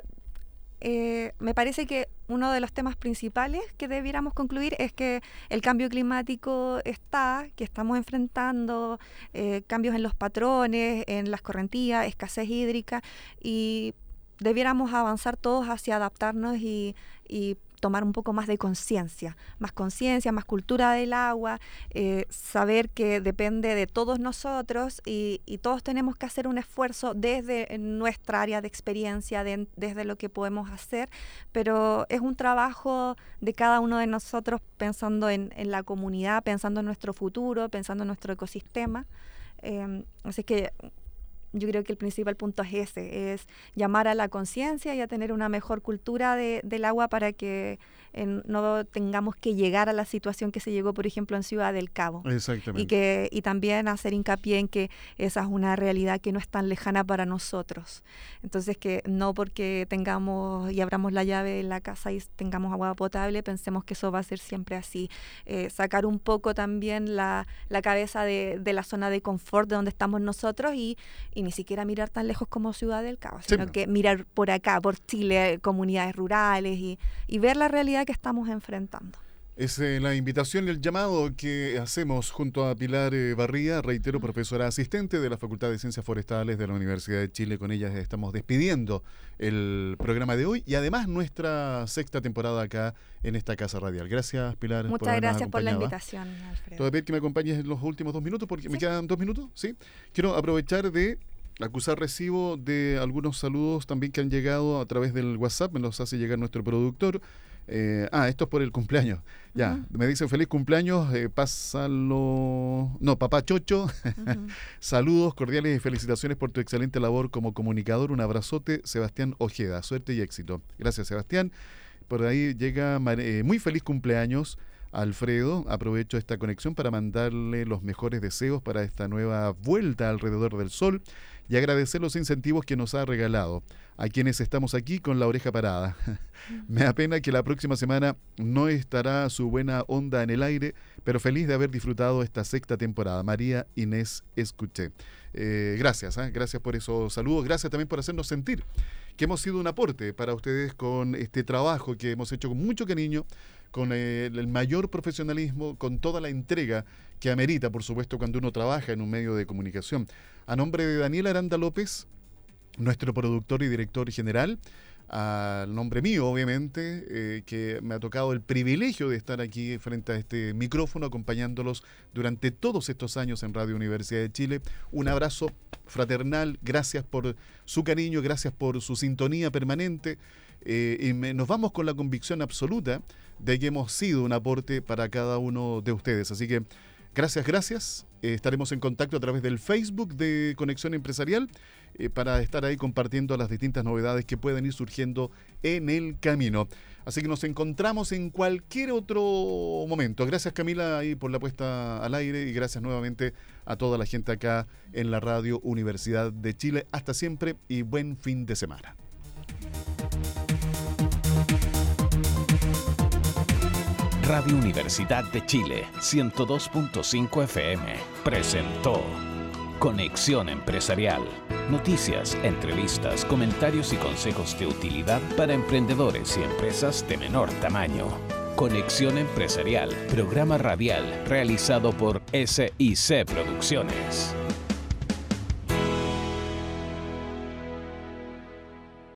eh, me parece que uno de los temas principales que debiéramos concluir es que el cambio climático está, que estamos enfrentando eh, cambios en los patrones, en las correntías, escasez hídrica, y debiéramos avanzar todos hacia adaptarnos y, y tomar un poco más de conciencia, más conciencia, más cultura del agua, eh, saber que depende de todos nosotros y, y todos tenemos que hacer un esfuerzo desde nuestra área de experiencia, de- desde lo que podemos hacer, pero es un trabajo de cada uno de nosotros pensando en, en la comunidad, pensando en nuestro futuro, pensando en nuestro ecosistema. Eh, así que yo creo que el principal punto es ese, es llamar a la conciencia y a tener una mejor cultura de, del agua para que eh, no tengamos que llegar a la situación que se llegó, por ejemplo, en Ciudad del Cabo. Exactamente. Y, que, y también hacer hincapié en que esa es una realidad que no es tan lejana para nosotros. Entonces, que no porque tengamos y abramos la llave de la casa y tengamos agua potable, pensemos que eso va a ser siempre así. Eh, sacar un poco también la, la cabeza de, de la zona de confort de donde estamos nosotros y, y ni siquiera mirar tan lejos como Ciudad del Cabo, Sí, sino pues. que mirar por acá, por Chile, comunidades rurales y, y ver la realidad que estamos enfrentando. Es eh, la invitación y el llamado que hacemos junto a Pilar eh, Barría, reitero, profesora asistente de la Facultad de Ciencias Forestales de la Universidad de Chile. Con ella estamos despidiendo el programa de hoy y además nuestra sexta temporada acá en esta casa radial. Gracias, Pilar. por Muchas habernos gracias por la acompañado. invitación, Alfredo. Te voy a pedir que me acompañes en los últimos dos minutos porque me Sí. quedan dos minutos, ¿sí? Quiero aprovechar de acusar recibo de algunos saludos también que han llegado a través del WhatsApp, me los hace llegar nuestro productor. Eh, ah, esto es por el cumpleaños. Ya, Ujú. me dice feliz cumpleaños, eh, pásalo. No, papá Chocho. Ujú. Saludos cordiales y felicitaciones por tu excelente labor como comunicador. Un abrazote, Sebastián Ojeda. Suerte y éxito. Gracias, Sebastián. Por ahí llega Mar- eh, muy feliz cumpleaños, Alfredo. Aprovecho esta conexión para mandarle los mejores deseos para esta nueva vuelta alrededor del sol y agradecer los incentivos que nos ha regalado a quienes estamos aquí con la oreja parada. Me da pena que la próxima semana no estará su buena onda en el aire, pero feliz de haber disfrutado esta sexta temporada. María Inés Escuché. Eh, gracias, ¿eh? Gracias por esos saludos, gracias también por hacernos sentir que hemos sido un aporte para ustedes con este trabajo que hemos hecho con mucho cariño, con eh, el mayor profesionalismo, con toda la entrega que amerita, por supuesto, cuando uno trabaja en un medio de comunicación. A nombre de Daniel Aranda López, nuestro productor y director general, al nombre mío, obviamente, eh, que me ha tocado el privilegio de estar aquí frente a este micrófono acompañándolos durante todos estos años en Radio Universidad de Chile. Un abrazo fraternal, gracias por su cariño, gracias por su sintonía permanente, eh, y me, nos vamos con la convicción absoluta de que hemos sido un aporte para cada uno de ustedes. Así que gracias, gracias. Eh, estaremos en contacto a través del Facebook de Conexión Empresarial eh, para estar ahí compartiendo las distintas novedades que pueden ir surgiendo en el camino. Así que nos encontramos en cualquier otro momento. Gracias, Camila, ahí por la puesta al aire, y gracias nuevamente a toda la gente acá en la Radio Universidad de Chile. Hasta siempre y buen fin de semana. Radio Universidad de Chile, ciento dos punto cinco F M, presentó Conexión Empresarial. Noticias, entrevistas, comentarios y consejos de utilidad para emprendedores y empresas de menor tamaño. Conexión Empresarial, programa radial realizado por S I C Producciones.